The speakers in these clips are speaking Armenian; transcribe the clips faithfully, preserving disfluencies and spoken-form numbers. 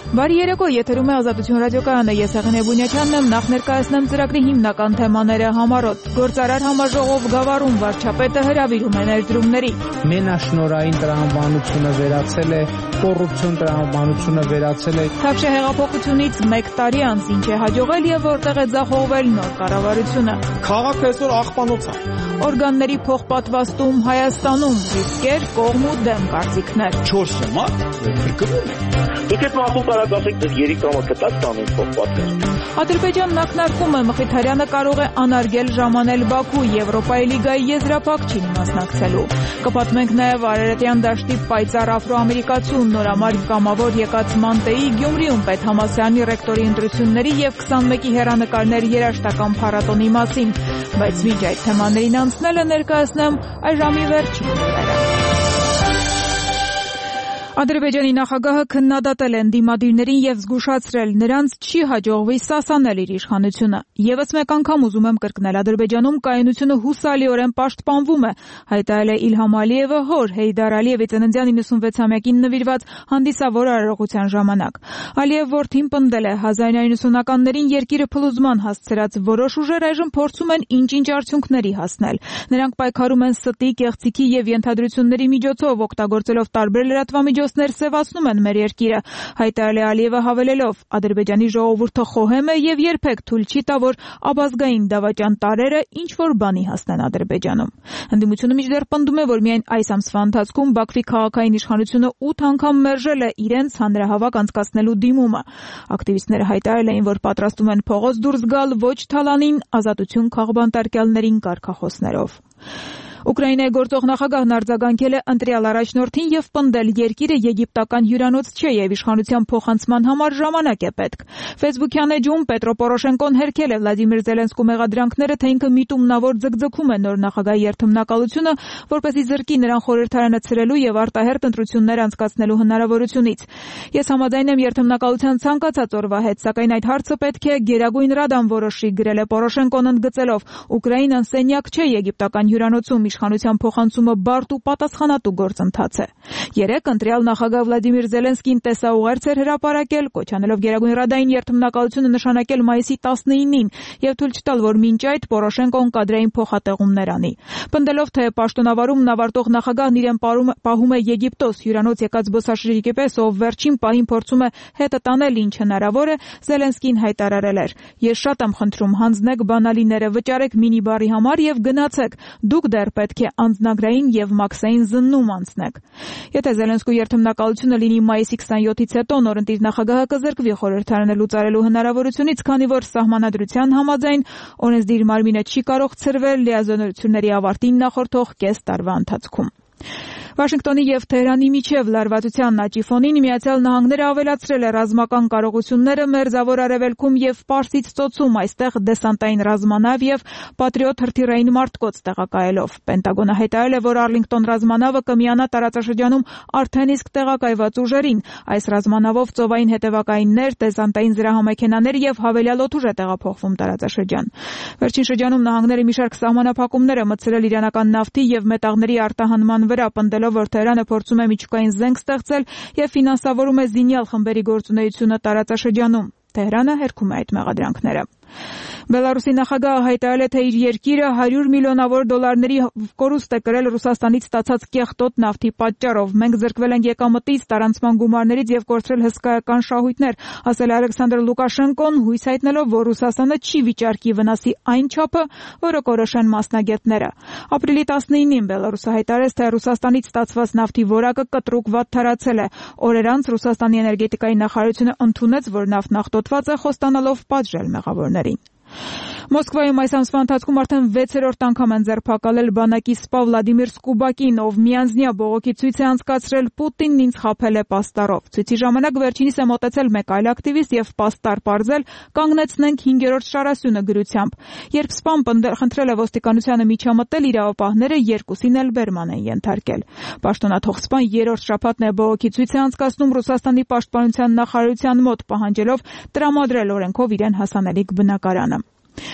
Բարի երեկո, եթերում է Ազատություն ռադիոկայանը, ես Եղենե Բունյաչյանն եմ, նախ ներկայացնեմ ծրագրի հիմնական թեմաները համառոտ։ Գործարար համաժողով գավառում վարչապետը հրավիրում է ներդրումների։ Մենաշնորհային տրամաբանությունը վերացել է, կոռուպցիոն տրամաբանությունը վերացել է։ Թավշյա հեղափոխությունից մեկ տարի անց ինչ է հաջողել եւ որտեղ է ձախողվել նոր կառավարությունը։ Քաղաքը այսօր աղբանոց է։ Օրգանների փոխպատվաստում Հայաստանում ռիսկեր, կողմ ու դեմ կարծիքներ։ չորս մարդ փրկվում է։ Եթե մախու կարողացեք դες երիկամը կտած տանեն փոխպատվաստում։ Ադրբեջանն ակնարկում է Մխիթարյանը կարող է անարգել ժամանել Բաքու Եվրոպայի լիգայի եզրափակչին մասնակցելու։ Կպատմենք նաև Արարատյան դաշտի պայծառ աֆրոամերիկացու նորամար կամավոր եկած Մանտեի Գյումրիում Պետհամասյանի ռեկտորի ընտրությունների եւ քսանմեկի հեռանկարներ երաժշտական փառատոնի մասին, բայց մինչ այդ թեմաներին անցնելը ներկայացնեմ այս ժամի վերջին նորերը։ Ադրբեջանի նախագահը քննադատել է ընդդիմադիրներին եւ զգուշացրել նրանց չի հաջողվի սասանել իր իշխանությունը։ Եվս մեկ անգամ ուզում եմ կրկնել, Ադրբեջանում կայունությունը հուսալիորեն պաշտպանվում է, հայտարարել է Իլհամ Ալիևը հոր Հեյդար Ալիևի ծննդյան իննսունվեցամյակին նվիրված հանդիսավոր արարողության ժամանակ։ Ալիև որդին պնդել է հազար իննսուն նոյնականներին երկիրը փլուզման հասցրած որոշ ուժեր այժմ փորձում են ինչ-ինչ արդյունքների հասնել։ Նրանք պայքարում են ստի, կեղծիքի եւ ենթադրությունների միջոցով օգտագործելով տարբեր լրատվամիջոցներ սևացնում են մեր երկիրը, հայտարարել է Ալիևը հավելելով. Ադրբեջանի ժողովուրդը խոհեմ է եւ երբեք թույլ չի տա, որ ապազգային դավաճան տարրերը ինչ որ բանի հասնեն Ադրբեջանում։ Ընդդիմությունը մինչդեռ պնդում է, որ միայն այս ամսվա ընթացքում Բաքվի քաղաքային իշխանությունը ութ անգամ մերժել է իրենց հանրահավաք անցկացնելու դիմումը։ Ակտիվիստները հայտարարել էին, որ պատրաստվում են փողոց դուրս գալ ոչ թալանին, ազատություն քաղբանտարկյալներին կարգախոսներով։ Ուկրաինայի գործող նախագահն արձագանքել է ընտրյալ առաջնորդին եւ պնդել երկիրը եգիպտական հյուրանոց չէ եւ իշխանության փոխանցման համար ժամանակ է պետք։ Facebook-յան էջում Պետրո Պորոշենկոն հերքել է Վլադիմիր Զելենսկու մեղադրանքները, թե ինքը միտումնավոր ձգձգում է նոր նախագահի երթմնակալությունը, որպեսզի զրկի նրան խորհրդարանը ցրելու եւ արտահերթ ընտրություններ անցկացնելու հնարավորությունից։ Ես համաձայն եմ երթմնակալության ցանկացած օրվա հետ, սակայն այդ հարցը պետք է Գերագույն Ռադան որոշի, գրել է Պորոշենկոն ընդգծելով. Ուկրաինան սենյակ չէ եգիպտական հյուրանոցում, իշխանության փոխանցումը բարդ ու պատասխանատու գործընթաց է։ Երեկ ընտրյալ նախագահ Վլադիմիր Զելենսկին տեսաուղերձ էր հրապարակել, կոչանելով Գերագույն Ռադային երթմնակալությունը նշանակել մայիսի տասնինին եւ թույլ չտալ, որ մինչ այդ Պորոշենկոն կադրային փոխատեղումներ անի։ Պնդելով, թե պաշտոնավարումն ավարտող նախագահն իրեն պահում է Եգիպտոս հյուրանոց եկած զբոսաշրջիկի պես, ով վերջին պահին փորձում է հետը տանել ինչ հնարավոր է, Զելենսկին հայտարարել էր. Ես շատ եմ խնդրում, հանձնեք բանալիները, վճարեք մինիբարի համար եւ գնացեք։ Դուք դեռ պետք է անձնագրային եւ մաքսային զննում անցնեք։ Եթե Զելենսկու երթմնակալությունը լինի մայիսի քսանյոթից հետո, նորընտիր նախագահը կզրկվի խորհրդարանը լուծարելու հնարավորությունից, քանի որ սահմանադրության համաձայն օրենսդիր մարմինը չի կարող ցրվել լիազորությունների ավարտին նախորդող կես տարվա ընթացքում։ Վաշինգտոնի եւ Թեհրանի միջև լարվածության աճի ֆոնին Միացյալ Նահանգները ավելացրել է ռազմական կարողությունները Մերձավոր Արևելքում եւ Պարսից ծոցում, այստեղ դեսանտային ռազմանավ եւ Պատրիոտ հրթիռային մարտկոց տեղակայելով։ Պենտագոնը հայտարարել է, որ Արլինգտոն ռազմանավը կմիանա տարածաշրջանում արդեն իսկ տեղակայված ուժերին։ Այս ռազմանավով ծովային հետևակայիններ, դեսանտային զրահամեքենաներ եւ հավելյալ օդուժ է տեղափոխվում տարածաշրջան։ Վերջին շրջանում նահանգները մի շարք սահմանափակումներ է մտցրել իրանական նավթի եւ մետաղների արտահանման վրա, պնդելով, որ Թեհրանը փորձում է միջուկային զենք ստեղծել եւ ֆինանսավորում է զինյալ խմբերի գործունեությունը տարածաշրջանում։ Թեհրանը հերքում է այդ մեղադրանքները։ Բելարուսի նախագահը հայտարարել է, թե իր երկիրը հարյուր միլիոնավոր դոլարների կորուստ է կրել Ռուսաստանից ստացած կեղտոտ նավթի պատճառով։ Մենք զրկվել ենք եկամտից, տարանցման գումարներից եւ կորցրել հսկայական շահույթներ, ասել է Ալեքսանդր Լուկաշենկոն, հույս հայտնելով, որ Ռուսաստանը չի վիճարկի վնասի այն չափը, որը կորոշեն մասնագետները։ Ապրիլի տասնինին Բելարուսը հայտարարեց, թե Ռուսաստանից ստացված նավթի որակը կտրուկ վատթարացել է։ Օրեր անց Ռուսաստանի էներգետիկայի նախարարությունը ընդունեց, որ նավթն աղտոտված է, խոստանալով պատժել մեղավորներին։ Մոսկվայում այս ամսվա ընթացքում արդեն վեցերորդ անգամ են ձերբակալել բանակի սպա Վլադիմիր Սկուբակին, ով միանձնյա բողոքի ցույց է անցկացրել Պուտինն ինձ խաբել է պաստառով։ Ցույցի ժամանակ վերջինիս է մոտեցել մեկ այլ ակտիվիստ եւ պաստառ պարզել կանգնեցնենք հինգերորդ շարասյունը գրությամբ։ Երբ սպան խնդրել է ոստիկանությանը միջամտել, իրավապահները երկուսին էլ բերման են ենթարկել։ Պաշտոնաթող սպան երրորդ շաբաթն է բողոքի ցույց է անցկացնում Ռուսաստանի պաշտպանության նախարարության մոտ, պահանջելով տրամադրել օրենքով իրեն հասանելիք բնակարանը։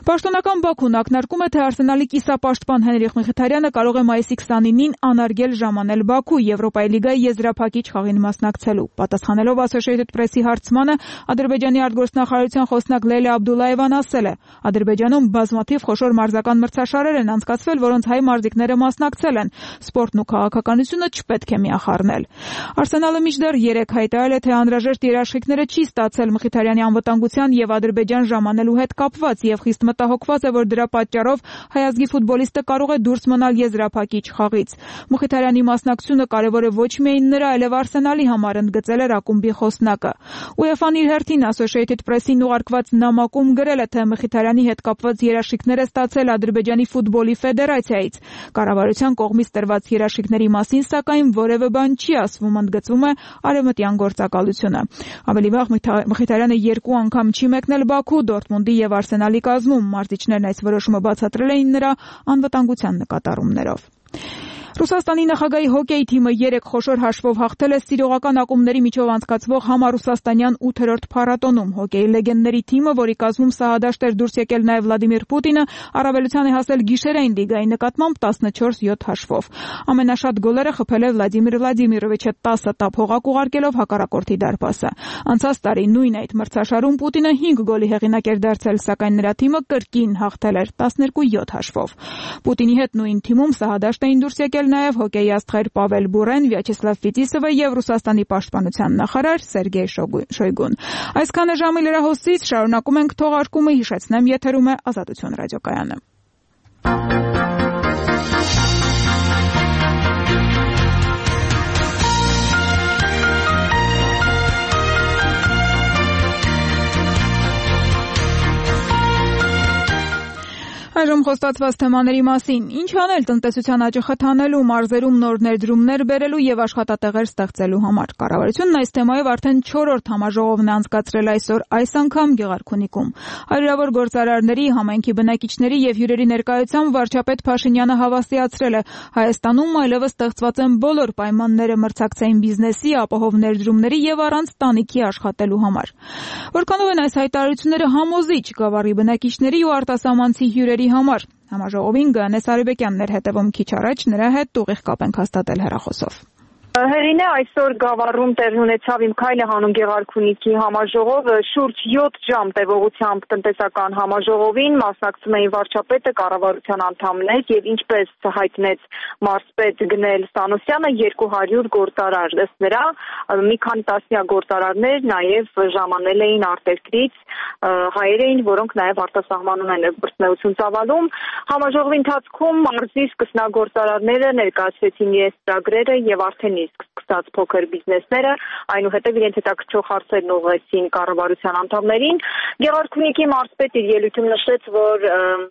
Պաշտոնական Բաքուն ակնարկում է, թե Արսենալի կիսապաշտպան Հենրիխ Մխիթարյանը կարող է մայիսի քսանինին անարգել ժամանել Բաքու Եվրոպայի լիգայի եզրափակիչ խաղին մասնակցելու։ Պատասխանելով Associated Press-ի հարցմանը, Ադրբեջանի արտգործնախարարության խոսնակ Լեյլա Աբդուլլաևան ասել է. Ադրբեջանում բազմաթիվ խոշոր մարզական մրցաշարեր են անցկացվել, որոնց հայ մարզիկները մասնակցել են։ Սպորտն ու քաղաքականությունը չպետք է միախառնել։ Արսենալը մինչդեռ երեկ հայտարարել է, թե անհրաժեշտ երաշխիքները չի ստացել Մխիթարյանի անվտանգության եւ Ադրբեջան ժամանելու հետ կապված եւ խիստ մտահոգված է, որ դրա պատճառով հայազգի ֆուտբոլիստը կարող է դուրս մնալ եզրափակիչ խաղից։ Մխիթարյանի մասնակցությունը կարևոր է ոչ միայն նրա, այլև Արսենալի համար, ընդգծել էր ակումբի խոսնակը։ ՈՒԵՖԱ-ն իր հերթին Associated Press-ին ուղարկված նամակում գրել է, թե Մխիթարյանի հետ կապված երաշխիքներ է ստացել Ադրբեջանի ֆուտբոլի ֆեդերացիայից։ Կառավարության կողմից տրված երաշխիքների մասին, սակայն, որևէ բան չի ասվում, ընդգծվում է արևմտյան գործակալությունը։ Ավելի վաղ Մխիթարյանը երկու անգամ չի մեկնել Բաքու, Դորտմունդի եւ Արսենալի կազմում։ Մարզիչներն այս որոշումը բացատրել էին նրա անվտանգության նկատառումներով։ Ռուսաստանի նախագահի հոկեյ թիմը երեք խոշոր հաշվով հաղթել է սիրողական ակումբների միջով անցկացվող համառուսաստանյան ութերորդ փառատոնում։ Հոկեյի լեգենդների թիմը, որի կազմում սահադաշտ էր դուրս եկել նաև Վլադիմիր Պուտինը, առավելության է հասել գիշերային լիգայի նկատմամբ տասնչորս յոթ հաշվով։ Ամենաշատ գոլերը խփել է Վլադիմիր Վլադիմիրովիչը, տասը տափ հողակ ուղարկելով հակառակորդի դարպասը։ Անցած տարի նույն այդ մրցաշարում Պուտինը հինգ գոլի հեղինակ էր դարձել, սակայն նրա թիմը կրկին հաղթել էր տասներկու յոթ հաշվով։ Պուտինի հետ նույն թիմում սահադաշտ էին դուրս եկել նաև հոկեյի աստղեր Պավել Բուրեն, Վյաչեսլավ Ֆետիսովը եւ Ռուսաստանի պաշտպանության նախարար Սերգեյ Շոյգուն։ Այսքանը ժամի լրահոսից, շարունակում ենք թողարկումը, հիշեցնեմ, եթերում է Ազատություն ռադիոկայանը։ Այժմ խոստացված թեմաների մասին։ Ինչ անել տնտեսության աճը խթանելու, մարզերում նոր ներդրումներ բերելու եւ աշխատատեղեր ստեղծելու համար։ Կառավարությունն այս թեմայով արդեն չորրորդ համաժողովն է անցկացրել այսօր, այս անգամ Գեղարքունիքում։ Հարյուրավոր գործարարների, համայնքի բնակիչների եւ հյուրերի ներկայությամբ վարչապետ Փաշինյանը հավաստիացրել է, Հայաստանում այլևս ստեղծված են բոլոր պայմանները մրցակցային բիզնեսի, ապահով ներդրումների եւ առանց տանիքի աշխատելու համար։ Որքանով են այս հայտարարությունները համոզիչ Գավառի բնակիչների ու արտասահմանցի հյուրերի համար։ Համաժողովին Գանես Արիբեկյանն էր հետևում քիչ առաջ, նրա հետ ուղիղ կապ ենք հաստատել հեռախոսով։ Հերինե, այսօր Գավառում տեղի ունեցավ Իմ քայլը հանուն Գեղարքունիքի համաժողովը, շուրջ յոթ ժամ տևողությամբ տնտեսական համաժողովին մասնակցում էին վարչապետը, կառավարության անդամներ եւ ինչպես հայտնեց մարզպետ Գնել Սանոսյանը, երկու հարյուր գործարար։ Ըստ նրա, մի քանի տասնյակ գործարարներ նաեւ ժամանել էին արտերկրից, հայեր էին, որոնք նաեւ արտասահմանում են բռնություն ծավալում։ Համաժողովի ընթացքում մարզի սկսնագործարարները ներկայացրեցին իրենց ծրագրերը եւ արդեն իսկ սկսած փոքր բիզնեսները, այնուհետև իրենց հետաքրքրող հարցերն ուղղեցին կառավարության անդամներին։ Գեղարքունիքի մարզպետը իր ելույթում նշեց, որ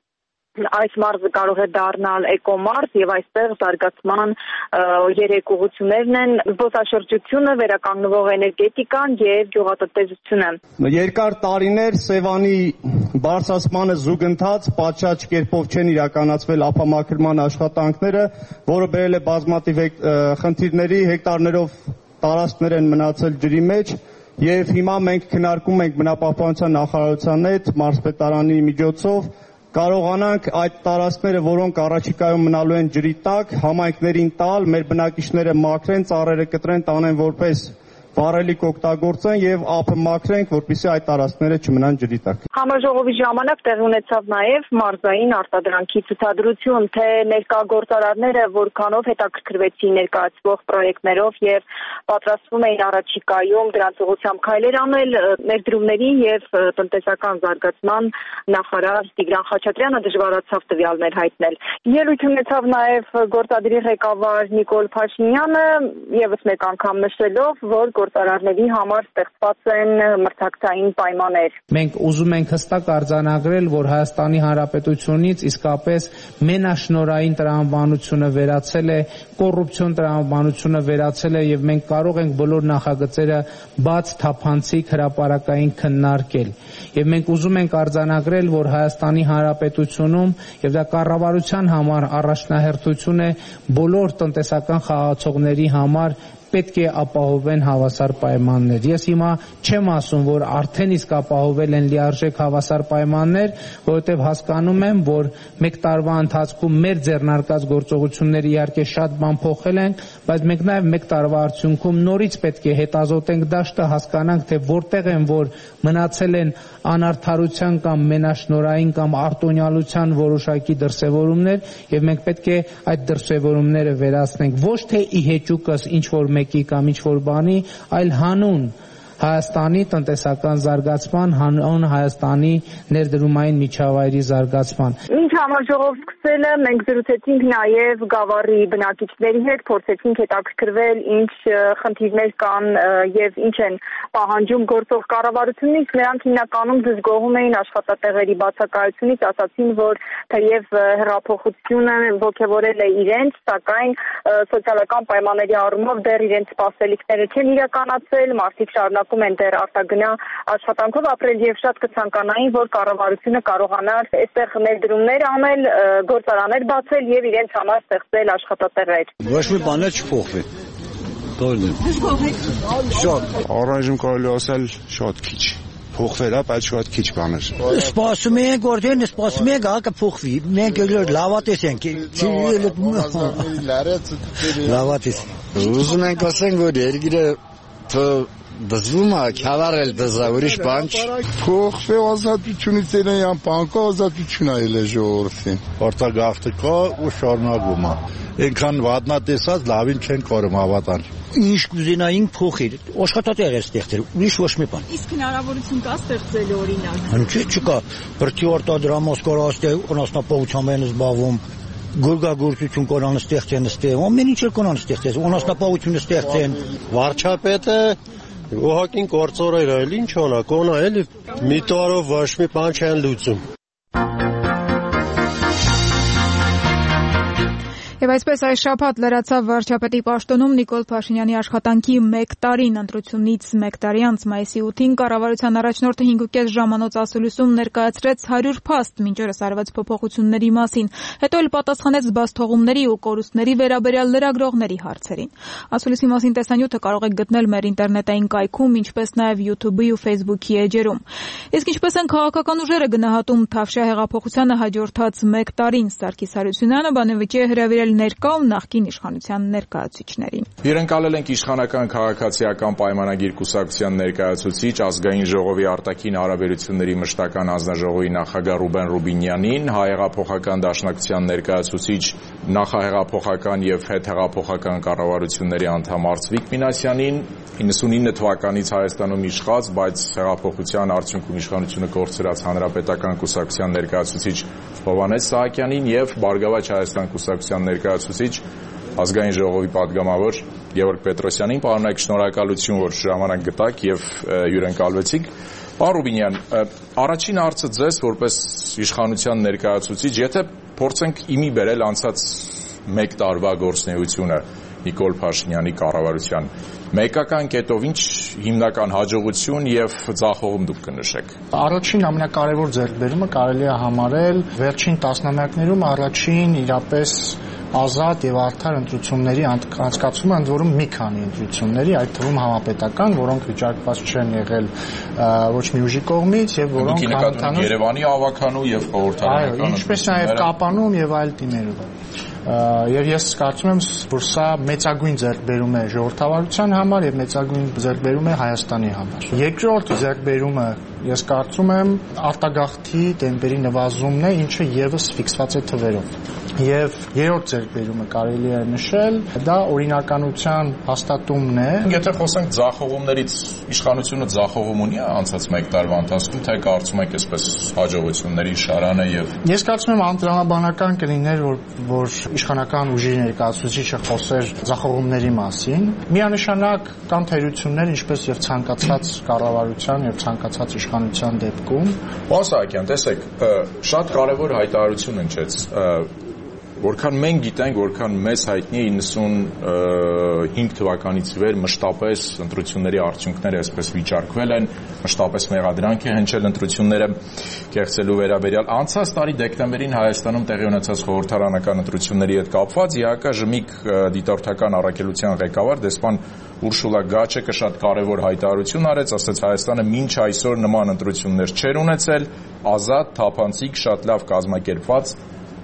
այս մարզը կարող է դառնալ էկոմարզ եւ այստեղ զարգացման երեք ուղղություններն են՝ զբոսաշրջությունը, վերականգնվող էներգետիկան եւ գյուղատնտեսությունը։ Երկար տարիներ Սևանի բարձրացմանը զուգընթաց պատշաճ կերպով չեն իրականացվել ափամաքրման աշխատանքները, որը բերել է բազմաթիվ խնդիրների, հեկտարներով տարածքներ են մնացել ջրի մեջ եւ հիմա մենք քննարկում ենք բնապահպանության նախարարության հետ մարզպետարանի միջոցով կարողանանք այդ տարածքները, որոնք առաջիկայում մնալու են ջրի տակ, համայնքներին տալ, մեր բնակիչները մաքրեն, ծառերը կտրեն, տանեն որպես վառելիք օգտագործեն եւ ափը մաքրենք, որպեսզի այդ տարածքները չմնան ջրի տակ։ Համաժողովի ժամանակ տեղի ունեցավ նաեւ մարզային արտադրանքի ցուցադրություն, թե ներկա գործարարները որքանով հետաքրքրվեցին ներկայացվող պրոյեկտներով եւ պատրաստվում էին առաջիկայում դրանց ուղղությամբ քայլեր անել, ներդրումների եւ տնտեսական զարգացման նախարար Տիգրան Խաչատրյանը դժվարացավ տվյալներ հայտնել։ Ելույթ ունեցավ նաեւ գործադիրի ղեկավար Նիկոլ Փաշինյանը, եւս մեկ անգամ նշելով, որ գործարարների համար ստեղծված են մրցակցային պայմաններ։ Մենք ուզում ենք հստակ արձանագրել, որ Հայաստանի Հանրապետությունից իսկապես մենաշնորհային տրամաբանությունը վերացել է, կոռուպցիոն տրամաբանությունը վերացել է եւ մենք կարող ենք բոլոր նախագծերը բաց, թափանցիկ, հրապարակային քննարկել։ Եվ մենք ուզում ենք արձանագրել, որ Հայաստանի Հանրապետությունում եւ դա կառավարության համար առաջնահերթություն է բոլոր տնտեսական խաղացողների համար պետք է ապահովեն հավասար պայմաններ։ Ես հիմա չեմ ասում, որ արդեն իսկ ապահովել են լիարժեք հավասար պայմաններ, որովհետև հասկանում եմ, որ մեկ տարվա ընթացքում մեր ձեռնարկած գործողությունները իհարկե շատ բան փոխել են, բայց մենք նաև մեկ տարվա արդյունքում նորից պետք է հետազոտենք դաշտը, հասկանանք, թե որտեղ են, որ մնացել են անարդարության կամ մենաշնորհային կամ արտոնյալության որոշակի դրսևորումներ, եւ մենք պետք է այդ դրսևորումները վերացնենք, ոչ թե ի հեճուկս ինչ որ մեկի կամ ինչ որ բանի, այլ հանուն Հայաստանի տնտեսական զարգացման, հանուն Հայաստանի ներդրումային միջավայրի զարգացման։ Ինչ համաժողով սկսելը մենք զրուցեցինք նաև Գավառի բնակիչների հետ, փորձեցինք հետաքրքրվել ինչ խնդիրներ կան եւ ինչ են պահանջում գործող կառավարությունից, նրանք հիմնականում դժգոհում էին աշխատատեղերի բացակայությունից, ասացին, որ թեև հեղափոխությունը ողջևորել է իրենց, սակայն սոցիալական պայմանների առումով դեռ իրենց սպասելիքները չեն իրականացել, մարդիկ շարունակում են դեռ արտագնա աշխատանքով ապրել եւ շատ կցանկանային, որ կառավարությունը կարողանար այստեղ ներդրումներ անել, գործարաններ բացել եւ իրենց համար ստեղծել աշխատատեղեր։ Ոչ մի բան չփոխվի։ Շատ առայժմ կարելի ասել շատ քիչ փոխվել է, բայց շատ քիչ բաներ։ Սպասում ենք, որտեղ սպասում ենք, հա կփոխվի։ Մենք լավատես ենք։ Լավատես։ Ուզում ենք ասենք, որ երկիրը դզվում է, քավարել դզա, ուրիշ բան չ։ Փոխվի ազատությունից իրեն բանկա ազատություն այլ է ժողովրդին։ Արտագաղթը կա ու շարունակվում է։ Այնքան վատնատեսած լավին չեն կարող հավատալ։ Ինչ կուզենային փոխել, աշխատատեղ է ստեղծել, ուրիշ ոչ մի բան։ Իսկ հնարավորություն կա ստեղծելու օրինակ։ Ինչի՞ չկա, բրդի արտադրամոս կորաստե անասնապահությամբ են զբաղվում, գորգագործություն կորան ստեղծեն ստեղ, ամեն ինչ կորան ստեղծեն, անասնապահություն ստեղծեն։ Վարչապետը ուղղակի գործորեր այլ ինչ անա, կոնա էլի մի տարով ոչ մի բան չեն լուծում։ Եվ այսպես այս շաբաթ լրացավ վարչապետի պաշտոնում Նիկոլ Փաշինյանի աշխատանքի մեկ տարին ընտրությունից մեկ տարի անց մայիսի ութին կառավարության առաջնորդը հինգ ու կես ժամանոց ասուլիսում ներկայացրեց հարյուր փաստ մինչ օրս արված փոփոխությունների մասին, հետո էլ պատասխանեց բացթողումների ու կորուստների վերաբերյալ լրագրողների հարցերին։ Ասուլիսի մասին տեսանյութը կարող եք գտնել մեր ինտերնետային կայքում, ինչպես նաև YouTube-ի ու Facebook-ի էջերում։ Իսկ ինչպես են քաղաքական ուժերը գնահատում Թավշյա հեղափոխությանը հաջորդած մեկ տարին, Սարգիս Հարությունյանը բանավեճի է հրավիրել ներկա ու նախկին իշխանության ներկայացուցիչներին։ Հյուրընկալել ենք իշխանական քաղաքացիական պայմանագիր կուսակցության ներկայացուցիչ, ազգային ժողովի արտաքին հարաբերությունների մշտական հանձնաժողովի նախագահ Ռուբեն Ռուբինյանին, հայհեղափոխական դաշնակցության ներկայացուցիչ, նախահեղափոխական եւ հետհեղափոխական կառավարությունների անդամ Արծվիկ Մինասյանին, իննսունինը թվականից Հայաստանում իշխած, բայց հեղափոխության արդյունքում իշխանությունը կորցրած հանրապետական կուսակցության ներկայացուցիչ Հովհաննես Սահակյանին եւ Բարգավաճ Հայաստան կուսակցության ներկայացուցիչ ազգային ժողովի падգամավոր Գևորգ Պետրոսյանին։ Պարոնայք, շնորհակալություն, որ ժամանակ գտաք եւ հյուրընկալվեցիք։ Պարոն Ռուբինյան, առաջին հարցը ձեզ որպես իշխանության ներկայացուցիչ, եթե փորձենք իմի բերել անցած մեկ տարվա գործունեությունը Նիկոլ Փաշինյանի կառավարության, մեկական կետով ինչ հիմնական հաջողություն եւ ձախողում դուք կնշեք։ Առաջին ամենակարևոր ձեռքբերումը կարելի է համարել վերջին տասնամյակներում առաջին իրապես ազատ եւ արդար ընտրությունների անցկացումը, ընդ որում մի քանի ընտրությունների, այդ թվում համապետական, որոնք վիճակված չեն եղել ոչ մի ուժի կողմից եւ որոնք ընդհանուր Երևանի ավականու եւ խորհրդարանական, այո, ինչպես նաեւ Կապանում եւ այլ թիմերով։ Եվ ես կարծում եմ, որ սա մեծագույն ձեռքբերում է ժողովրդավարության համար եւ մեծագույն ձեռքբերում է Հայաստանի համար։ Երկրորդ ձեռքբերումը ես կարծում եմ արտագաղթի տեմպերի նվազումն է, ինչը եւս ֆիքսված է թվերով։ Եվ երրորդ ձեռքբերումը կարելի է նշել, դա օրինականության հաստատումն է։ Եթե խոսենք ձախողումներից, իշխանությունը ձախողում ունի անցած մեկ տարվա ընթացքում, թե կարծում եք այսպես հաջողությունների շարանը եւ Ես կարծում եմ անտրամաբանական կլիներ, որ որ իշխանական ուժի ներկայացուցիչը խոսեր ձախողումների մասին։ Միանշանակ կան թերություններ, ինչպես եւ ցանկացած կառավարության եւ ցանկացած իշխանության դեպքում։ Պարոն Սահակյան, տեսեք, շատ կարևոր հայտարարություն հնչեց Որքան մենք գիտենք, որքան մեզ հայտնի է իննսունհինգ թվականից վեր մշտապես ընտրությունների արդյունքները այսպես վիճարկվել են, մշտապես մեղադրանք է հնչել ընտրությունները կեղծելու վերաբերյալ։ Անցած տարի դեկտեմբերին Հայաստանում տեղի ունեցած խորհրդարանական ընտրությունների հետ կապված ԵԱԿ ԺՄԻԿ դիտորդական առաքելության ղեկավար դեսպան Ուրշուլա Գաչեկը շատ կարևոր հայտարարություն արեց, ասաց Հայաստանը մինչ այսօր նման ընտրություններ չէր ունեցել, ազատ, թափանցիկ, շատ լավ կազմակերպված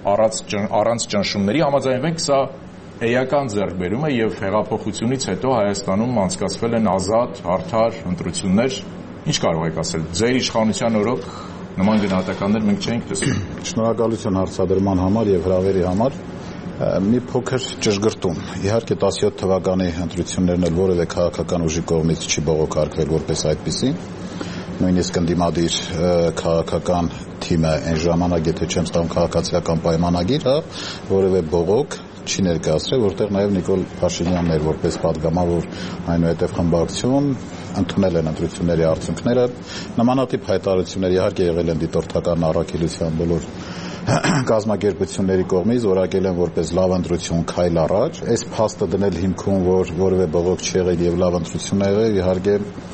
առանց ճնշումների, համաձայնվենք, սա էական ձեռքբերում է եւ հեղափոխությունից հետո Հայաստանում անցկացվել են ազատ, արդար ընտրություններ։ Ինչ կարող եք ասել։ Ձեր իշխանության օրոք նման գնահատականներ մենք չենք տեսնում։ Շնորհակալություն հարցադրման համար եւ հրավերի համար։ Մի փոքր ճշգրտում։ Իհարկե տասնյոթ թվականի ընտրություններն էլ որևէ քաղաքական ուժի կողմից չի բողոքարկվել որպես այդպիսի։ Նույնիսկ ընդդիմադիր քաղաքական թիմը այն ժամանակ, եթե չեմ ստանում քաղաքացիական պայմանագիր, հա, որևէ բողոք չի ներկայացրել, որտեղ նաև Նիկոլ Փաշինյանն էր որպես պատգամավոր, այնուհետև խմբակցություն ընդունել են ընտրությունների արդյունքները։ Նմանատիպ հայտարարություններ իհարկե եղել են դիտորդական առաքելության բոլոր կազմակերպությունների կողմից, որակել են որպես լավ ընտրություն, քայլ առաջ։ Այս փաստը դնել հիմքում, որ որևէ բողոք չի եղել եւ լավ ընտրություն է եղել, իհարկե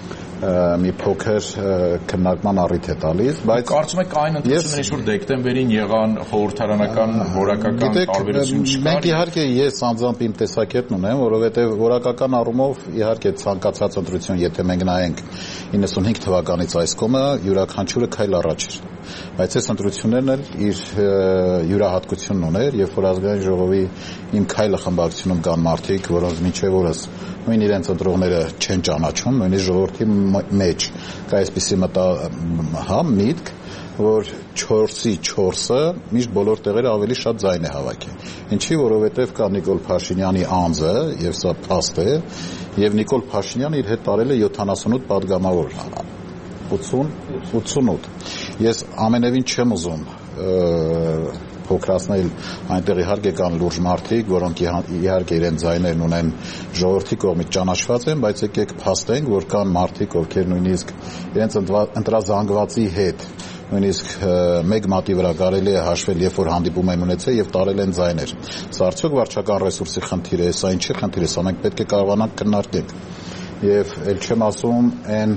մի փոքր քննարկման առիթ է տալիս, բայց կարծում եք այն ընտրությունները, որ դեկտեմբերին եղան խորհրդարանական որակական տարբերություն չկար։ Մենք իհարկե ես անձամբ իմ տեսակետն ունեմ, որովհետև որակական առումով իհարկե ցանկացած ընտրություն, եթե մենք նայենք իննսունհինգ թվականից այս կողմը, յուրաքանչյուրը քայլ առաջ էր։ Բայց այս ընտրություններն էլ իր յուրահատկությունն ուներ, երբ որ ազգային ժողովի իմ քայլը խմբակցությունում կան մարդիկ, որոնց մինչև օրս նույն իրենց ընտրողները չեն ճանաչում, նույնիսկ ժողովրդի մեջ կա այսպիսի մտա միտք, որ չորսի չորսը միշտ բոլոր տեղերը ավելի շատ ձայն է հավաքի։ Ինչի, որովհետև կա Նիկոլ Փաշինյանի անձը, եւ սա փաստ է, եւ Նիկոլ Փաշինյանը իր հետ տարել է յոթանասունութ պատգամավոր, ութսունութ։ Ես ամենևին չեմ ուզում փոքրացնել, այնտեղ իհարկե կան լուրջ մարդիկ, որոնք իհարկե իրենց ձայներն ունեն ժողովրդի կողմից ճանաչված են, բայց եկեք փաստենք, որ կան մարդիկ, ովքեր նույնիսկ իրենց ընտրազանգվածի հետ նույնիսկ մեկ մատի վրա կարելի է հաշվել, երբ որ հանդիպում են ունեցել եւ տարել են ձայներ։ Սա արդյոք վարչական ռեսուրսի խնդիր է, սա ինչի խնդիր է, սա մենք պետք է կարողանանք քննարկենք։ Եվ ել չեմ ասում այն